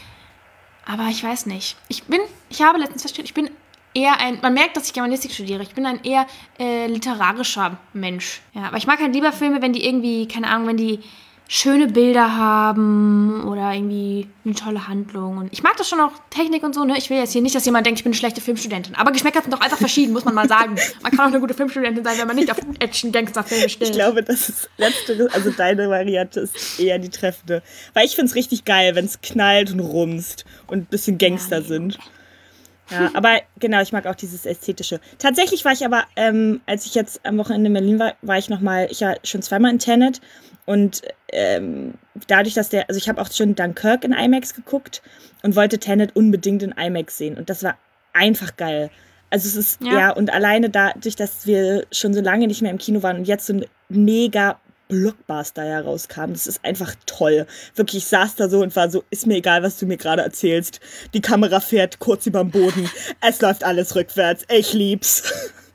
Speaker 1: Aber ich weiß nicht. Ich habe letztens festgestellt, ich bin eher man merkt, dass ich Germanistik studiere, ich bin ein eher literarischer Mensch. Ja, aber ich mag halt lieber Filme, wenn die irgendwie, keine Ahnung, wenn die schöne Bilder haben oder irgendwie eine tolle Handlung. Und ich mag das schon auch, Technik und so, ne? Ich will jetzt hier nicht, dass jemand denkt, ich bin eine schlechte Filmstudentin. Aber Geschmäcker sind doch einfach verschieden, muss man mal sagen. Man kann auch eine gute Filmstudentin sein, wenn man nicht auf Action-Gangster-Filme steht.
Speaker 2: Ich glaube, das ist letztere, also deine Variante ist eher die treffende. Weil ich finde es richtig geil, wenn es knallt und rumst und ein bisschen Gangster sind. Ja, aber genau, ich mag auch dieses Ästhetische. Tatsächlich war ich aber, als ich jetzt am Wochenende in Berlin war ich ja schon zweimal in Tenet. Und dadurch, dass also ich habe auch schon Dunkirk in IMAX geguckt und wollte Tenet unbedingt in IMAX sehen. Und das war einfach geil. Also es ist, und alleine dadurch, dass wir schon so lange nicht mehr im Kino waren und jetzt so ein mega Blockbuster herauskam, das ist einfach toll. Wirklich, ich saß da so und war so, ist mir egal, was du mir gerade erzählst. Die Kamera fährt kurz überm Boden. Es läuft alles rückwärts. Ich lieb's.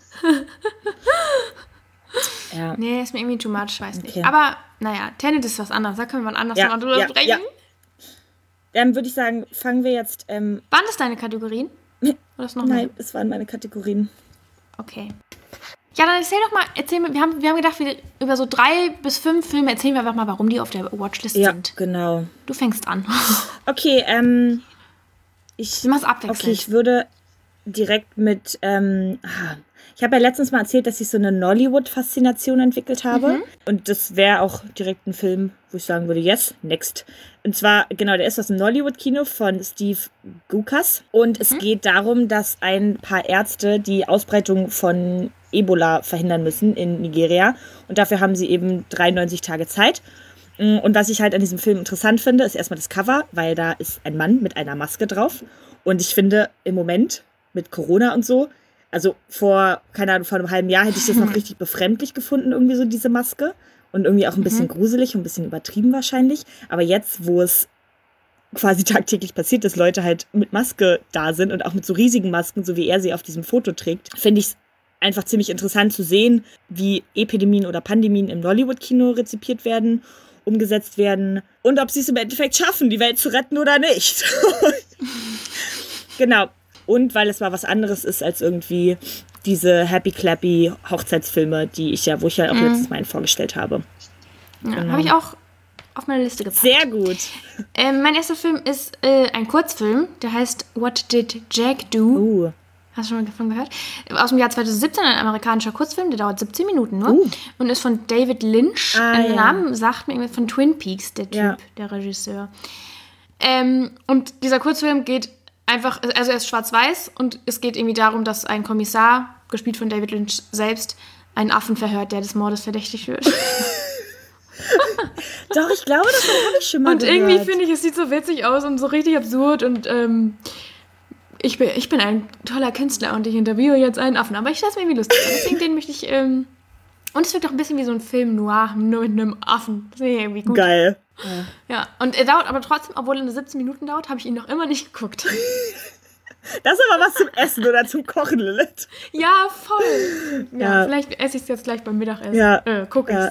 Speaker 1: Ja. Nee, ist mir irgendwie too much, weiß nicht. Aber, naja, Tenet ist was anderes. Da können wir anders mal drüber sprechen. Ja.
Speaker 2: Dann würde ich sagen, fangen wir jetzt...
Speaker 1: Waren das deine Kategorien? Oder noch
Speaker 2: Nein, es waren meine Kategorien.
Speaker 1: Okay. Ja, dann erzähl mir, wir haben gedacht, über so 3 bis 5 Filme erzählen wir einfach mal, warum die auf der Watchlist sind.
Speaker 2: Ja, genau.
Speaker 1: Du fängst an.
Speaker 2: Okay,
Speaker 1: du machst abwechselnd.
Speaker 2: Okay, ich würde direkt mit... Ich habe ja letztens mal erzählt, dass ich so eine Nollywood-Faszination entwickelt habe. Und das wäre auch direkt ein Film, wo ich sagen würde, yes, next. Und zwar, genau, der ist aus dem Nollywood-Kino von Steve Gukas. Und es geht darum, dass ein paar Ärzte die Ausbreitung von Ebola verhindern müssen in Nigeria. Und dafür haben sie eben 93 Tage Zeit. Und was ich halt an diesem Film interessant finde, ist erstmal das Cover, weil da ist ein Mann mit einer Maske drauf. Und ich finde, im Moment mit Corona und so, also vor einem halben Jahr hätte ich das noch richtig befremdlich gefunden, irgendwie so diese Maske. Und irgendwie auch ein bisschen gruselig und ein bisschen übertrieben wahrscheinlich. Aber jetzt, wo es quasi tagtäglich passiert, dass Leute halt mit Maske da sind und auch mit so riesigen Masken, so wie er sie auf diesem Foto trägt, finde ich es einfach ziemlich interessant zu sehen, wie Epidemien oder Pandemien im Nollywood-Kino rezipiert werden, umgesetzt werden und ob sie es im Endeffekt schaffen, die Welt zu retten oder nicht. Genau. Und weil es mal was anderes ist als irgendwie diese happy-clappy Hochzeitsfilme, wo ich ja auch letztes Mal vorgestellt habe.
Speaker 1: Ja, genau. Habe ich auch auf meine Liste gepackt.
Speaker 2: Sehr gut.
Speaker 1: Mein erster Film ist ein Kurzfilm, der heißt What Did Jack Do? Hast du schon mal davon gehört? Aus dem Jahr 2017, ein amerikanischer Kurzfilm, der dauert 17 Minuten nur und ist von David Lynch. Der Name sagt mir irgendwie von Twin Peaks, der Typ, der Regisseur. Und dieser Kurzfilm geht einfach, also er ist schwarz-weiß und es geht irgendwie darum, dass ein Kommissar, gespielt von David Lynch selbst, einen Affen verhört, der des Mordes verdächtig wird.
Speaker 2: Doch, ich glaube, das habe ich schon mal gehört.
Speaker 1: Und irgendwie finde ich, es sieht so witzig aus und so richtig absurd und ich bin ein toller Künstler und ich interviewe jetzt einen Affen, aber ich stelle es mir irgendwie lustig an. Deswegen den möchte ich, und es wirkt auch ein bisschen wie so ein Film noir, nur mit einem Affen. Das ist irgendwie gut.
Speaker 2: Geil.
Speaker 1: Ja, und er dauert aber trotzdem, obwohl er nur 17 Minuten dauert, habe ich ihn noch immer nicht geguckt.
Speaker 2: Das ist aber was zum Essen oder zum Kochen, Lilith.
Speaker 1: Ja, voll. Ja, vielleicht esse ich es jetzt gleich beim Mittagessen. Ja. Guck ich's.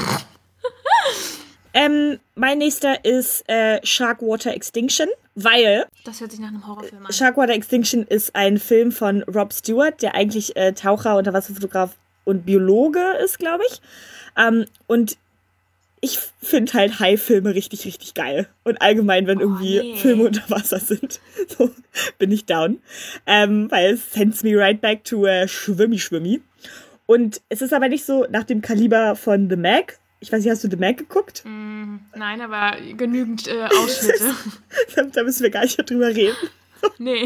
Speaker 2: Mein nächster ist Sharkwater Extinction, weil...
Speaker 1: Das hört sich nach einem Horrorfilm an.
Speaker 2: Sharkwater Extinction ist ein Film von Rob Stewart, der eigentlich Taucher, Unterwasserfotograf und Biologe ist, glaube ich. Und ich finde halt Hai-Filme richtig, richtig geil. Und allgemein, wenn irgendwie Filme unter Wasser sind, so bin ich down. Weil es sends me right back to Schwimmi. Und es ist aber nicht so nach dem Kaliber von The Meg. Ich weiß nicht, hast du The Meg geguckt?
Speaker 1: Nein, aber genügend Ausschnitte.
Speaker 2: Da müssen wir gar nicht drüber reden.
Speaker 1: Nee.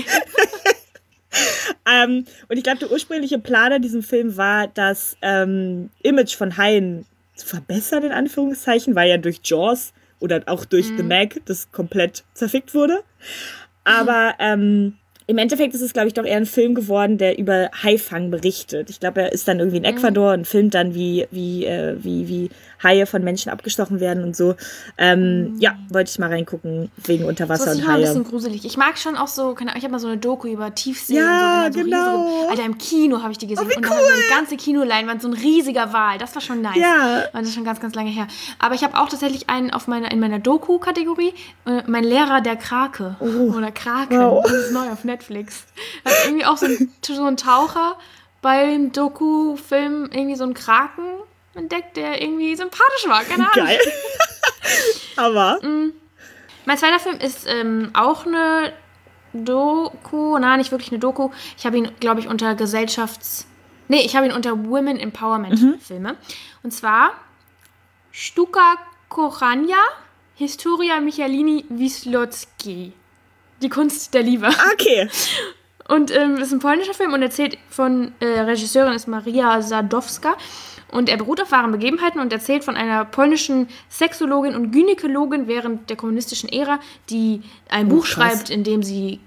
Speaker 2: Und ich glaube, der ursprüngliche Plan an diesem Film war, das Image von Haien zu verbessern, in Anführungszeichen, weil ja durch Jaws oder auch durch The Meg das komplett zerfickt wurde. Aber im Endeffekt ist es, glaube ich, doch eher ein Film geworden, der über Haifang berichtet. Ich glaube, er ist dann irgendwie in Ecuador und filmt dann, wie Haie von Menschen abgestochen werden und so. Ja, wollte ich mal reingucken, wegen Unterwasser und Haie. Das ist
Speaker 1: ein bisschen gruselig. Ich mag schon auch so, ich habe mal so eine Doku über Tiefsee.
Speaker 2: Ja,
Speaker 1: und so,
Speaker 2: genau.
Speaker 1: Alter, im Kino habe ich die gesehen.
Speaker 2: Oh, wie
Speaker 1: und
Speaker 2: cool.
Speaker 1: da war so eine ganze Kinoleinwand, so ein riesiger Wal. Das war schon nice.
Speaker 2: Ja.
Speaker 1: Das ist schon ganz, ganz lange her. Aber ich habe auch tatsächlich einen in meiner Doku-Kategorie, mein Lehrer der Krake. Oder Kraken.
Speaker 2: Wow.
Speaker 1: Das ist neu auf Netflix. Hat irgendwie auch so ein Taucher beim Doku-Film irgendwie so einen Kraken entdeckt, der irgendwie sympathisch war. Keine Ahnung.
Speaker 2: Geil. Aber?
Speaker 1: Mein zweiter Film ist auch eine Doku. Nein, nicht wirklich eine Doku. Ich habe ihn, glaube ich, unter ich habe ihn unter Women Empowerment Filme. Und zwar Sztuka kochania, Historia Michalini Wisłockiej. Die Kunst der Liebe.
Speaker 2: Okay.
Speaker 1: Und ist ein polnischer Film und erzählt von Regisseurin ist Maria Sadowska. Und er beruht auf wahren Begebenheiten und erzählt von einer polnischen Sexologin und Gynäkologin während der kommunistischen Ära, die ein Buch schreibt, mit dem sie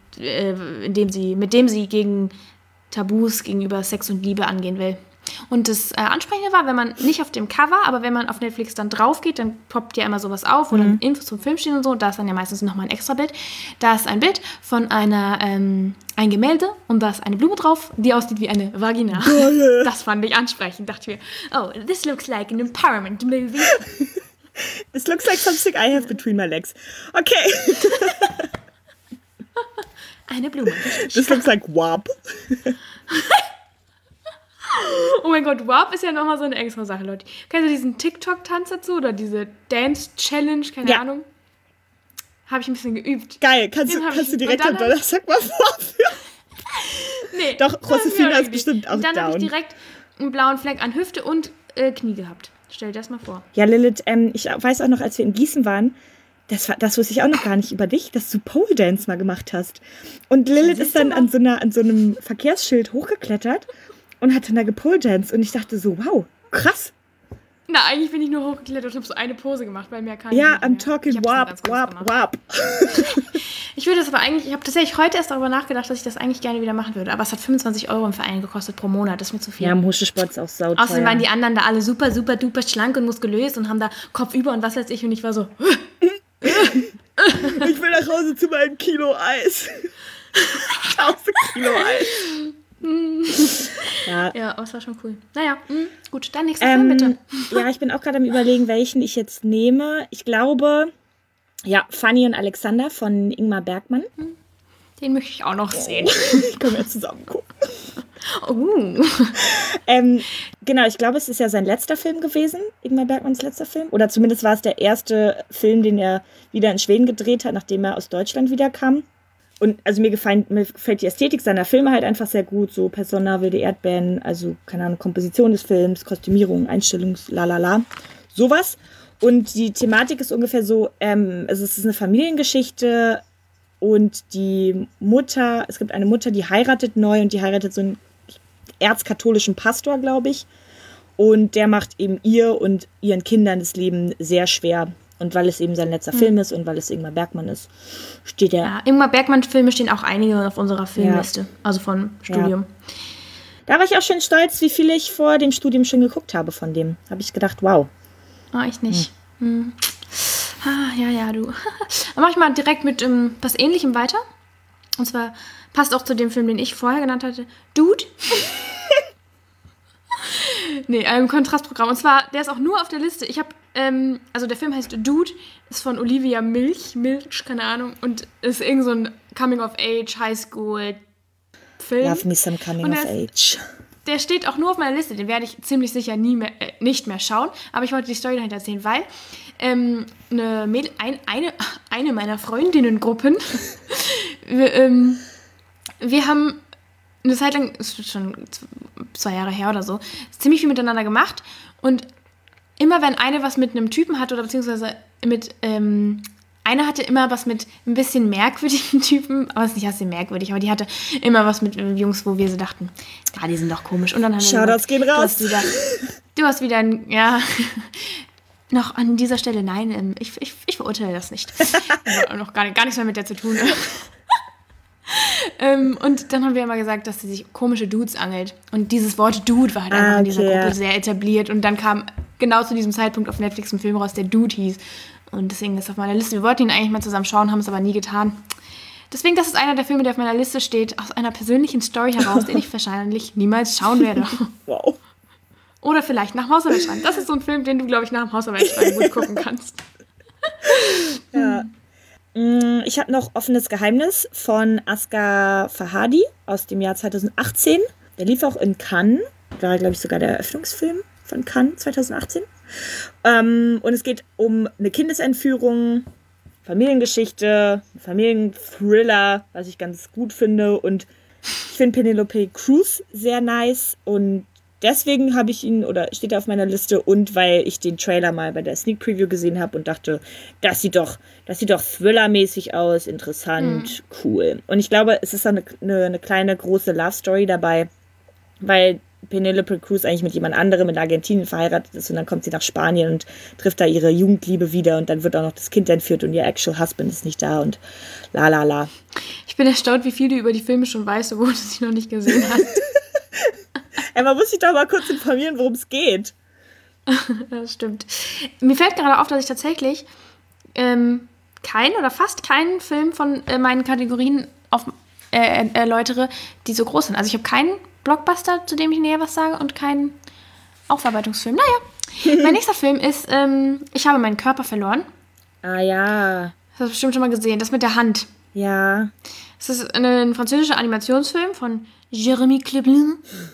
Speaker 1: gegen Tabus gegenüber Sex und Liebe angehen will. Und das Ansprechende war, wenn man nicht auf dem Cover, aber wenn man auf Netflix dann drauf geht, dann poppt ja immer sowas auf, wo dann Infos zum Film stehen und so. Da ist dann ja meistens nochmal ein extra Bild. Da ist ein Bild von ein Gemälde und da ist eine Blume drauf, die aussieht wie eine Vagina. Geil. Das fand ich ansprechend. Dachte mir, oh, this looks like an empowerment movie.
Speaker 2: This looks like something I have between my legs. Okay.
Speaker 1: Eine Blume.
Speaker 2: This looks like WAP.
Speaker 1: Oh mein Gott, WAP ist ja nochmal so eine extra Sache, Leute. Kennst du diesen TikTok-Tanz dazu oder diese Dance-Challenge? Keine Ahnung. Habe ich ein bisschen geübt.
Speaker 2: Geil, kannst du direkt am Donnerstag mal vorführen?
Speaker 1: Nee.
Speaker 2: Doch, Josefina ist bestimmt auch
Speaker 1: dann
Speaker 2: down.
Speaker 1: Habe ich direkt einen blauen Fleck an Hüfte und Knie gehabt. Stell dir das mal vor.
Speaker 2: Ja, Lilith, ich weiß auch noch, als wir in Gießen waren, das wusste ich auch noch gar nicht über dich, dass du Pole Dance mal gemacht hast. Und Lilith ist dann an so einem Verkehrsschild hochgeklettert und hat dann da gepole danced. Und ich dachte so, wow, krass.
Speaker 1: Na, eigentlich bin ich nur hochgeklettert und habe so eine Pose gemacht, weil mehr kann ich
Speaker 2: ja,
Speaker 1: nicht.
Speaker 2: Ja, I'm talking wap.
Speaker 1: Ich würde das aber eigentlich, ich habe tatsächlich heute erst darüber nachgedacht, dass ich das eigentlich gerne wieder machen würde. Aber es hat 25 € im Verein gekostet pro Monat. Das ist mir zu viel.
Speaker 2: Ja, im Muschelsport ist auch sauteuer.
Speaker 1: Außerdem waren die anderen da alle super, super, duper schlank und muskulös und haben da Kopf über und was weiß ich. Und ich war so...
Speaker 2: Ich will nach Hause zu meinem Kilo Eis. 1000 Kilo Eis.
Speaker 1: Ja, aber es war schon cool. Naja, gut, dann nächster Film bitte.
Speaker 2: Ja, ich bin auch gerade am Überlegen, welchen ich jetzt nehme. Ich glaube, Fanny und Alexander von Ingmar Bergman.
Speaker 1: Den möchte ich auch noch sehen.
Speaker 2: Können wir zusammen gucken.
Speaker 1: Oh.
Speaker 2: Genau, ich glaube, es ist ja sein letzter Film gewesen, Ingmar Bergmans letzter Film. Oder zumindest war es der erste Film, den er wieder in Schweden gedreht hat, nachdem er aus Deutschland wiederkam. Und also mir gefällt die Ästhetik seiner Filme halt einfach sehr gut. So Persona, wilde Erdbeeren, also keine Ahnung, Komposition des Films, Kostümierung, Einstellungs-lalala, sowas. Und die Thematik ist ungefähr so, also es ist eine Familiengeschichte und es gibt eine Mutter, die heiratet neu und die heiratet so einen erzkatholischen Pastor, glaube ich. Und der macht eben ihr und ihren Kindern das Leben sehr schwer. Und weil es eben sein letzter Film ist und weil es Ingmar Bergman ist, steht er...
Speaker 1: Ja, Ingmar Bergman-Filme stehen auch einige auf unserer Filmliste, also von Studium.
Speaker 2: Ja. Da war ich auch schon stolz, wie viel ich vor dem Studium schon geguckt habe von dem. Habe ich gedacht, wow.
Speaker 1: Ich nicht. Ja, du. Dann mache ich mal direkt mit was Ähnlichem weiter. Und zwar passt auch zu dem Film, den ich vorher genannt hatte. Dude. Nee, ein Kontrastprogramm. Und zwar, der ist auch nur auf der Liste. Ich habe, also der Film heißt Dude, ist von Olivia Milch, keine Ahnung. Und ist irgend so ein Coming-of-Age, Highschool-Film.
Speaker 2: Love me some Coming-of-Age.
Speaker 1: der steht auch nur auf meiner Liste. Den werde ich ziemlich sicher nicht mehr schauen. Aber ich wollte die Story dahinter erzählen, weil eine meiner Freundinnengruppen, wir haben eine Zeit lang, ist schon 2 Jahre her oder so, ziemlich viel miteinander gemacht. Und immer wenn eine was mit einem Typen hatte oder beziehungsweise mit eine hatte immer was mit ein bisschen merkwürdigen Typen, aber es ist nicht assez merkwürdig, aber die hatte immer was mit Jungs, wo wir so dachten, die sind doch komisch. Und dann haben wir
Speaker 2: Shoutouts gehen raus.
Speaker 1: Du hast wieder ja, noch an dieser Stelle, nein, ich verurteile das nicht. Also noch gar nichts mehr mit der zu tun. Und dann haben wir immer gesagt, dass sie sich komische Dudes angelt. Und dieses Wort Dude war halt einfach in dieser Gruppe sehr etabliert. Und dann kam genau zu diesem Zeitpunkt auf Netflix ein Film raus, der Dude hieß. Und deswegen ist es auf meiner Liste. Wir wollten ihn eigentlich mal zusammen schauen, haben es aber nie getan. Deswegen, das ist einer der Filme, der auf meiner Liste steht, aus einer persönlichen Story heraus, den ich wahrscheinlich niemals schauen werde.
Speaker 2: Wow.
Speaker 1: Oder vielleicht nach dem Hausarbeit. Das ist so ein Film, den du, glaube ich, nach dem Hausarbeit gut gucken kannst.
Speaker 2: Ja. Ich habe noch Offenes Geheimnis von Asghar Farhadi aus dem Jahr 2018. Der lief auch in Cannes. War, glaube ich, sogar der Eröffnungsfilm von Cannes 2018. Und es geht um eine Kindesentführung, Familiengeschichte, Familienthriller, was ich ganz gut finde. Und ich finde Penelope Cruz sehr nice. Und deswegen habe ich ihn, oder steht er auf meiner Liste, und weil ich den Trailer mal bei der Sneak Preview gesehen habe und dachte, das sieht doch thrillermäßig aus, interessant, cool. Und ich glaube, es ist auch eine kleine, große Love Story dabei, weil Penelope Cruz eigentlich mit jemand anderem in Argentinien verheiratet ist und dann kommt sie nach Spanien und trifft da ihre Jugendliebe wieder und dann wird auch noch das Kind entführt und ihr Actual Husband ist nicht da und la.
Speaker 1: Ich bin erstaunt, wie viel du über die Filme schon weißt, obwohl du sie noch nicht gesehen hast.
Speaker 2: Man muss sich doch mal kurz informieren, worum es geht.
Speaker 1: Das stimmt. Mir fällt gerade auf, dass ich tatsächlich keinen oder fast keinen Film von meinen Kategorien erläutere, die so groß sind. Also ich habe keinen Blockbuster, zu dem ich näher was sage, und keinen Aufarbeitungsfilm. Naja, mein nächster Film ist Ich habe meinen Körper verloren.
Speaker 2: Ah ja.
Speaker 1: Das hast du bestimmt schon mal gesehen. Das mit der Hand.
Speaker 2: Ja.
Speaker 1: Es ist ein französischer Animationsfilm von Jérémy Kleblin.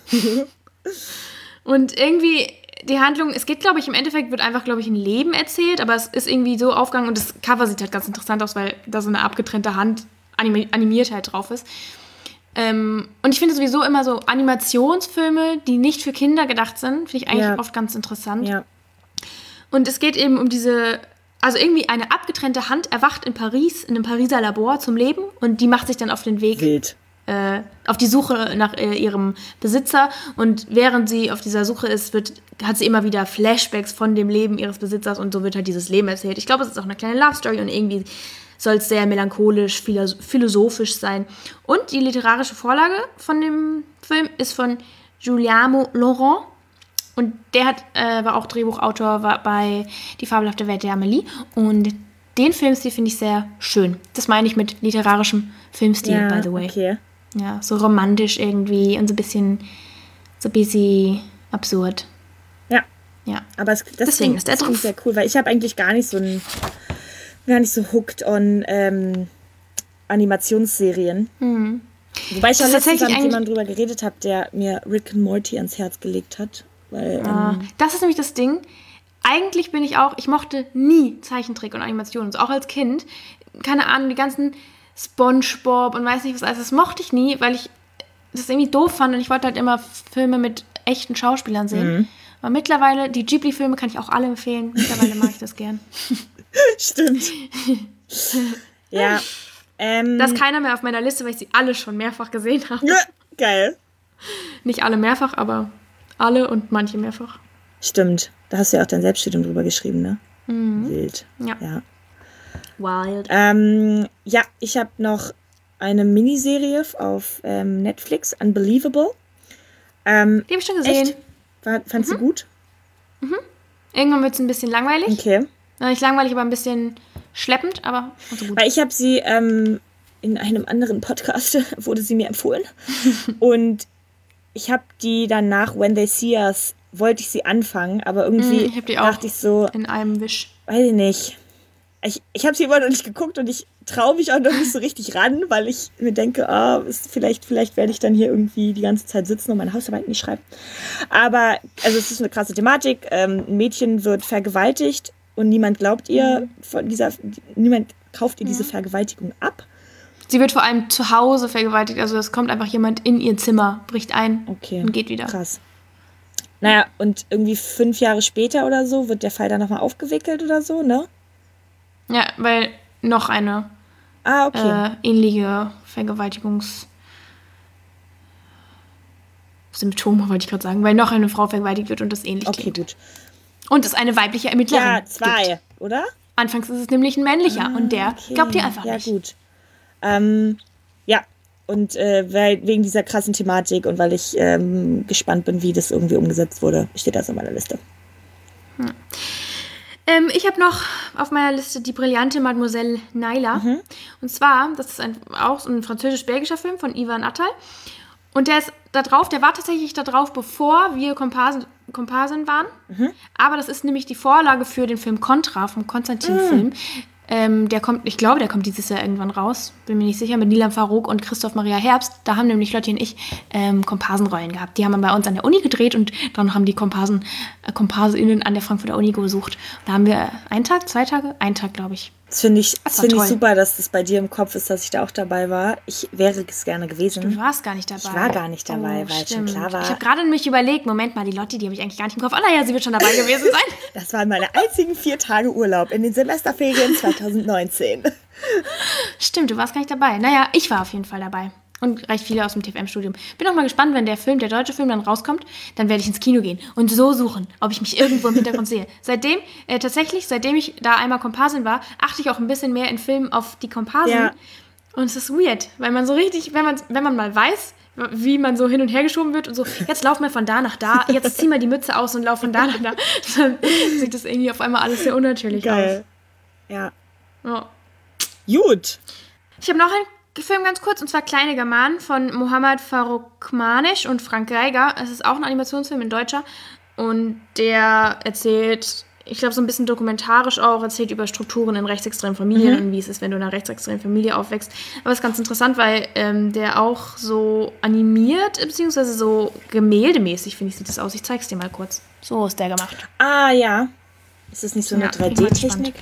Speaker 1: Und irgendwie die Handlung, es geht, glaube ich, im Endeffekt wird einfach, glaube ich, ein Leben erzählt, aber es ist irgendwie so aufgegangen und das Cover sieht halt ganz interessant aus, weil da so eine abgetrennte Hand animiert halt drauf ist. Und ich finde sowieso immer so Animationsfilme, die nicht für Kinder gedacht sind, finde ich eigentlich oft ganz interessant. Ja. Und es geht eben um also irgendwie eine abgetrennte Hand erwacht in Paris, in einem Pariser Labor zum Leben und die macht sich dann auf den Weg auf die Suche nach ihrem Besitzer und während sie auf dieser Suche ist, hat sie immer wieder Flashbacks von dem Leben ihres Besitzers und so wird halt dieses Leben erzählt. Ich glaube, es ist auch eine kleine Love Story und irgendwie soll es sehr melancholisch, philosophisch sein. Und die literarische Vorlage von dem Film ist von Guillermo Laurent. Und der war auch Drehbuchautor, war bei Die fabelhafte Welt der Amelie. Und den Filmstil finde ich sehr schön. Das meine ich mit literarischem Filmstil, by the way. Okay. Ja, so romantisch irgendwie und so ein bisschen absurd. Ja.
Speaker 2: Aber deswegen ist der drauf. Sehr cool, weil ich habe eigentlich gar nicht so hooked on Animationsserien. Mhm. Wobei ich auch letztens mit jemandem drüber geredet habe, der mir Rick and Morty ans Herz gelegt hat. Weil,
Speaker 1: das ist nämlich das Ding. Eigentlich ich mochte nie Zeichentrick und Animationen. So auch als Kind. Keine Ahnung, die ganzen SpongeBob und weiß nicht was alles. Das mochte ich nie, weil ich das irgendwie doof fand und ich wollte halt immer Filme mit echten Schauspielern sehen. Mhm. Aber mittlerweile, die Ghibli-Filme kann ich auch alle empfehlen. Mittlerweile mag ich das gern.
Speaker 2: Stimmt. Ja.
Speaker 1: Da ist keiner mehr auf meiner Liste, weil ich sie alle schon mehrfach gesehen habe.
Speaker 2: Ja, geil.
Speaker 1: Nicht alle mehrfach, aber alle und manche mehrfach.
Speaker 2: Stimmt. Da hast du ja auch dein Selbststudium drüber geschrieben, ne?
Speaker 1: Mhm.
Speaker 2: Wild.
Speaker 1: Ja. Wild.
Speaker 2: Ja, ich habe noch eine Miniserie auf Netflix, Unbelievable.
Speaker 1: Die habe ich schon gesehen.
Speaker 2: Echt? Fandst du gut?
Speaker 1: Mhm. Irgendwann wird es ein bisschen langweilig.
Speaker 2: Okay.
Speaker 1: Nicht langweilig, aber ein bisschen schleppend, aber also gut.
Speaker 2: Weil ich habe sie in einem anderen Podcast, wurde sie mir empfohlen. Und ich habe die dann nach When They See Us, wollte ich sie anfangen, aber irgendwie
Speaker 1: dachte ich
Speaker 2: so,
Speaker 1: in einem Wisch.
Speaker 2: Weiß ich nicht. Ich habe sie immer noch nicht geguckt und ich traue mich auch noch nicht so richtig ran, weil ich mir denke, vielleicht werde ich dann hier irgendwie die ganze Zeit sitzen und meine Hausarbeit nicht schreiben. Aber also es ist eine krasse Thematik. Ein Mädchen wird vergewaltigt und niemand glaubt ihr niemand kauft ihr diese Vergewaltigung ab.
Speaker 1: Sie wird vor allem zu Hause vergewaltigt. Also es kommt einfach jemand in ihr Zimmer, bricht ein und geht wieder.
Speaker 2: Krass. Naja, und irgendwie 5 Jahre später oder so wird der Fall dann nochmal aufgewickelt oder so, ne?
Speaker 1: Ja, weil noch eine ähnliche Vergewaltigungssymptome, wollte ich gerade sagen, weil noch eine Frau vergewaltigt wird und das ähnlich klingt. Gut. Und es eine weibliche Ermittlerin
Speaker 2: Ja, 2, gibt. Oder?
Speaker 1: Anfangs ist es nämlich ein männlicher und der glaubt ihr einfach nicht.
Speaker 2: Ja, gut. Und wegen dieser krassen Thematik und weil ich gespannt bin, wie das irgendwie umgesetzt wurde, steht das auf meiner Liste.
Speaker 1: Ich habe noch auf meiner Liste die brillante Mademoiselle Naila. Und zwar, das ist auch so ein französisch-belgischer Film von Ivan Attal. Und der ist da drauf, der war tatsächlich da drauf, bevor wir Komparsen waren. Aber das ist nämlich die Vorlage für den Film Contra, vom Konstantin-Film. Der kommt dieses Jahr irgendwann raus, bin mir nicht sicher, mit Nilam Farouk und Christoph Maria Herbst. Da haben nämlich Lotti und ich Komparsenrollen gehabt. Die haben wir bei uns an der Uni gedreht und dann haben die KomparsenInnen an der Frankfurter Uni gesucht. Da haben wir einen Tag, glaube ich.
Speaker 2: Das finde ich super, dass das bei dir im Kopf ist, dass ich da auch dabei war. Ich wäre es gerne gewesen.
Speaker 1: Du warst gar nicht dabei.
Speaker 2: Ich war gar nicht dabei, weil es schon klar war.
Speaker 1: Ich habe gerade nämlich überlegt, Moment mal, die Lotti, die habe ich eigentlich gar nicht im Kopf. Oh naja, sie wird schon dabei gewesen sein.
Speaker 2: Das waren meine einzigen 4 Tage Urlaub in den Semesterferien 2019.
Speaker 1: Stimmt, du warst gar nicht dabei. Naja, ich war auf jeden Fall dabei. Und recht viele aus dem TFM-Studium. Bin auch mal gespannt, wenn der deutsche Film dann rauskommt, dann werde ich ins Kino gehen und so suchen, ob ich mich irgendwo im Hintergrund sehe. Seitdem ich da einmal Komparsin war, achte ich auch ein bisschen mehr in Filmen auf die Komparsen. Ja. Und es ist weird, weil man so richtig, wenn man mal weiß, wie man so hin und her geschoben wird und so, jetzt lauf mal von da nach da, jetzt zieh mal die Mütze aus und lauf von da nach da, dann sieht das irgendwie auf einmal alles sehr unnatürlich aus.
Speaker 2: Ja.
Speaker 1: Oh.
Speaker 2: Gut.
Speaker 1: Ich habe noch einen Film ganz kurz, und zwar Kleine Germanen von Mohammad Farokmanisch und Frank Geiger. Es ist auch ein Animationsfilm in Deutscher und der erzählt, ich glaube so ein bisschen dokumentarisch auch, erzählt über Strukturen in rechtsextremen Familien und wie es ist, wenn du in einer rechtsextremen Familie aufwächst. Aber es ist ganz interessant, weil der auch so animiert, beziehungsweise so gemäldemäßig, finde ich, sieht das aus. Ich zeig's dir mal kurz. So ist der gemacht.
Speaker 2: Ah, ja. Ist das nicht so eine 3D-Technik?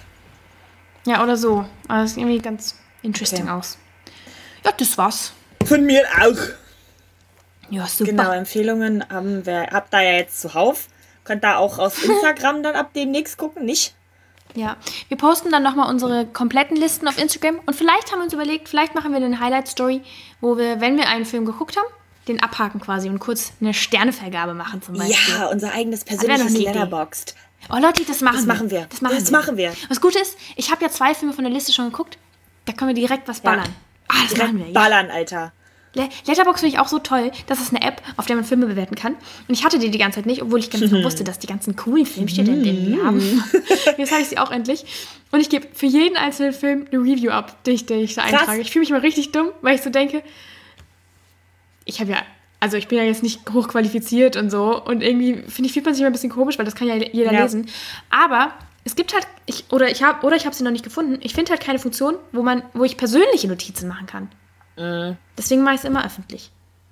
Speaker 1: Ja, oder so. Aber es sieht irgendwie ganz interesting aus. Ja, das war's.
Speaker 2: Von mir auch.
Speaker 1: Ja, super.
Speaker 2: Genau, Empfehlungen habt ihr ja jetzt zuhauf. Könnt da auch auf Instagram dann ab demnächst gucken, nicht?
Speaker 1: Ja, wir posten dann nochmal unsere kompletten Listen auf Instagram und vielleicht haben wir uns überlegt, vielleicht machen wir eine Highlight-Story, wo wir, wenn wir einen Film geguckt haben, den abhaken quasi und kurz eine Sternevergabe machen zum Beispiel.
Speaker 2: Ja, unser eigenes persönliches Letterboxd.
Speaker 1: Oh Lotti, das machen wir.
Speaker 2: Das machen wir.
Speaker 1: Was gut ist, ich habe ja 2 Filme von der Liste schon geguckt, da können wir direkt was ballern. Ja. Das machen wir,
Speaker 2: ballern, Alter.
Speaker 1: Letterboxd finde ich auch so toll. Das ist eine App, auf der man Filme bewerten kann. Und ich hatte die ganze Zeit nicht, obwohl ich ganz genau wusste, dass die ganzen coolen Filmstädte die haben. Jetzt habe ich sie auch endlich. Und ich gebe für jeden einzelnen Film eine Review ab, die ich da eintrage. Ich fühle mich mal richtig dumm, weil ich so denke, ich bin ja jetzt nicht hochqualifiziert und so. Und irgendwie, fühlt man sich immer ein bisschen komisch, weil das kann ja jeder lesen. Aber es gibt halt, ich habe sie noch nicht gefunden, ich finde halt keine Funktion, wo ich persönliche Notizen machen kann. Deswegen mache ich es immer öffentlich.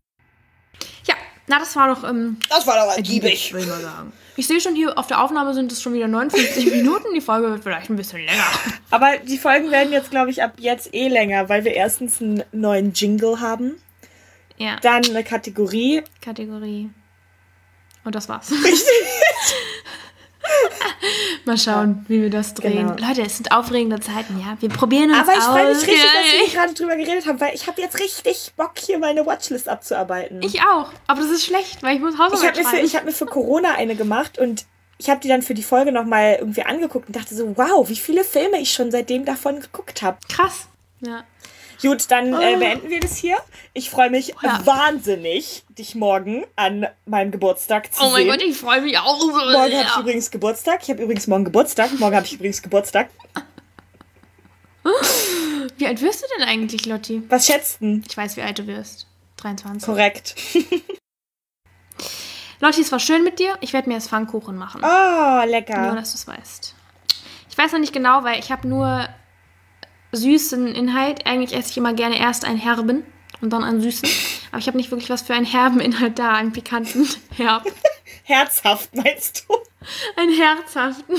Speaker 1: Ja, das war doch
Speaker 2: ergiebig,
Speaker 1: würde ich mal sagen. Ich sehe schon hier, auf der Aufnahme sind es schon wieder 59 Minuten. Die Folge wird vielleicht ein bisschen länger.
Speaker 2: Aber die Folgen werden jetzt, glaube ich, ab jetzt länger, weil wir erstens einen neuen Jingle haben.
Speaker 1: Ja.
Speaker 2: Dann eine Kategorie.
Speaker 1: Und das war's. Mal schauen, wie wir das drehen. Genau. Leute, es sind aufregende Zeiten, ja. Wir probieren uns aus.
Speaker 2: Aber ich freue mich richtig, dass wir gerade drüber geredet haben, weil ich habe jetzt richtig Bock, hier meine Watchlist abzuarbeiten.
Speaker 1: Ich auch. Aber das ist schlecht, weil ich muss Hausarbeit schreiben.
Speaker 2: Ich habe mir für Corona eine gemacht und ich habe die dann für die Folge nochmal irgendwie angeguckt und dachte so, wow, wie viele Filme ich schon seitdem davon geguckt habe.
Speaker 1: Krass. Ja.
Speaker 2: Gut, dann beenden wir das hier. Ich freue mich wahnsinnig, dich morgen an meinem Geburtstag zu sehen.
Speaker 1: Oh mein Gott, ich freue mich auch so.
Speaker 2: Morgen habe ich übrigens Geburtstag. Ich habe übrigens morgen Geburtstag. Morgen habe ich übrigens Geburtstag.
Speaker 1: Wie alt wirst du denn eigentlich, Lotti?
Speaker 2: Was schätzt du?
Speaker 1: Ich weiß, wie alt du wirst. 23.
Speaker 2: Korrekt.
Speaker 1: Lotti, es war schön mit dir. Ich werde mir jetzt Pfannkuchen machen.
Speaker 2: Oh, lecker.
Speaker 1: Nur, dass du es weißt. Ich weiß noch nicht genau, weil ich habe nur süßen Inhalt. Eigentlich esse ich immer gerne erst einen herben und dann einen süßen. Aber ich habe nicht wirklich was für einen herben Inhalt da, einen pikanten Herb.
Speaker 2: Herzhaft, meinst du?
Speaker 1: Einen herzhaften.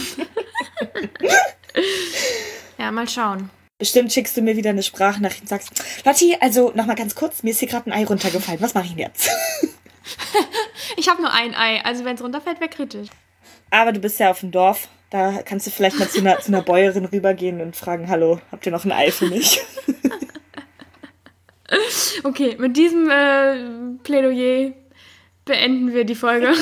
Speaker 1: Ja, mal schauen.
Speaker 2: Bestimmt schickst du mir wieder eine Sprachnachricht und sagst, Lotti, also nochmal ganz kurz, mir ist hier gerade ein Ei runtergefallen. Was mache ich denn jetzt?
Speaker 1: Ich habe nur ein Ei, also wenn es runterfällt, wäre kritisch.
Speaker 2: Aber du bist ja auf dem Dorf. Da kannst du vielleicht mal zu einer Bäuerin rübergehen und fragen, hallo, habt ihr noch ein Ei für mich?
Speaker 1: Okay, mit diesem Plädoyer beenden wir die Folge.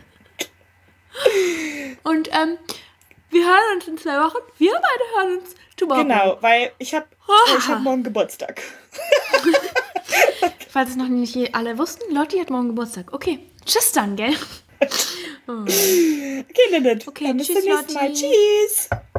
Speaker 1: Und wir hören uns in 2 Wochen. Wir beide hören uns tomorrow.
Speaker 2: Genau, weil ich hab morgen Geburtstag.
Speaker 1: Falls es noch nicht alle wussten, Lotti hat morgen Geburtstag. Okay, tschüss dann, gell?
Speaker 2: Okay, Lilith.
Speaker 1: Okay,
Speaker 2: dann bis
Speaker 1: tschüss,
Speaker 2: zum nächsten Mal.
Speaker 1: Lotti.
Speaker 2: Tschüss.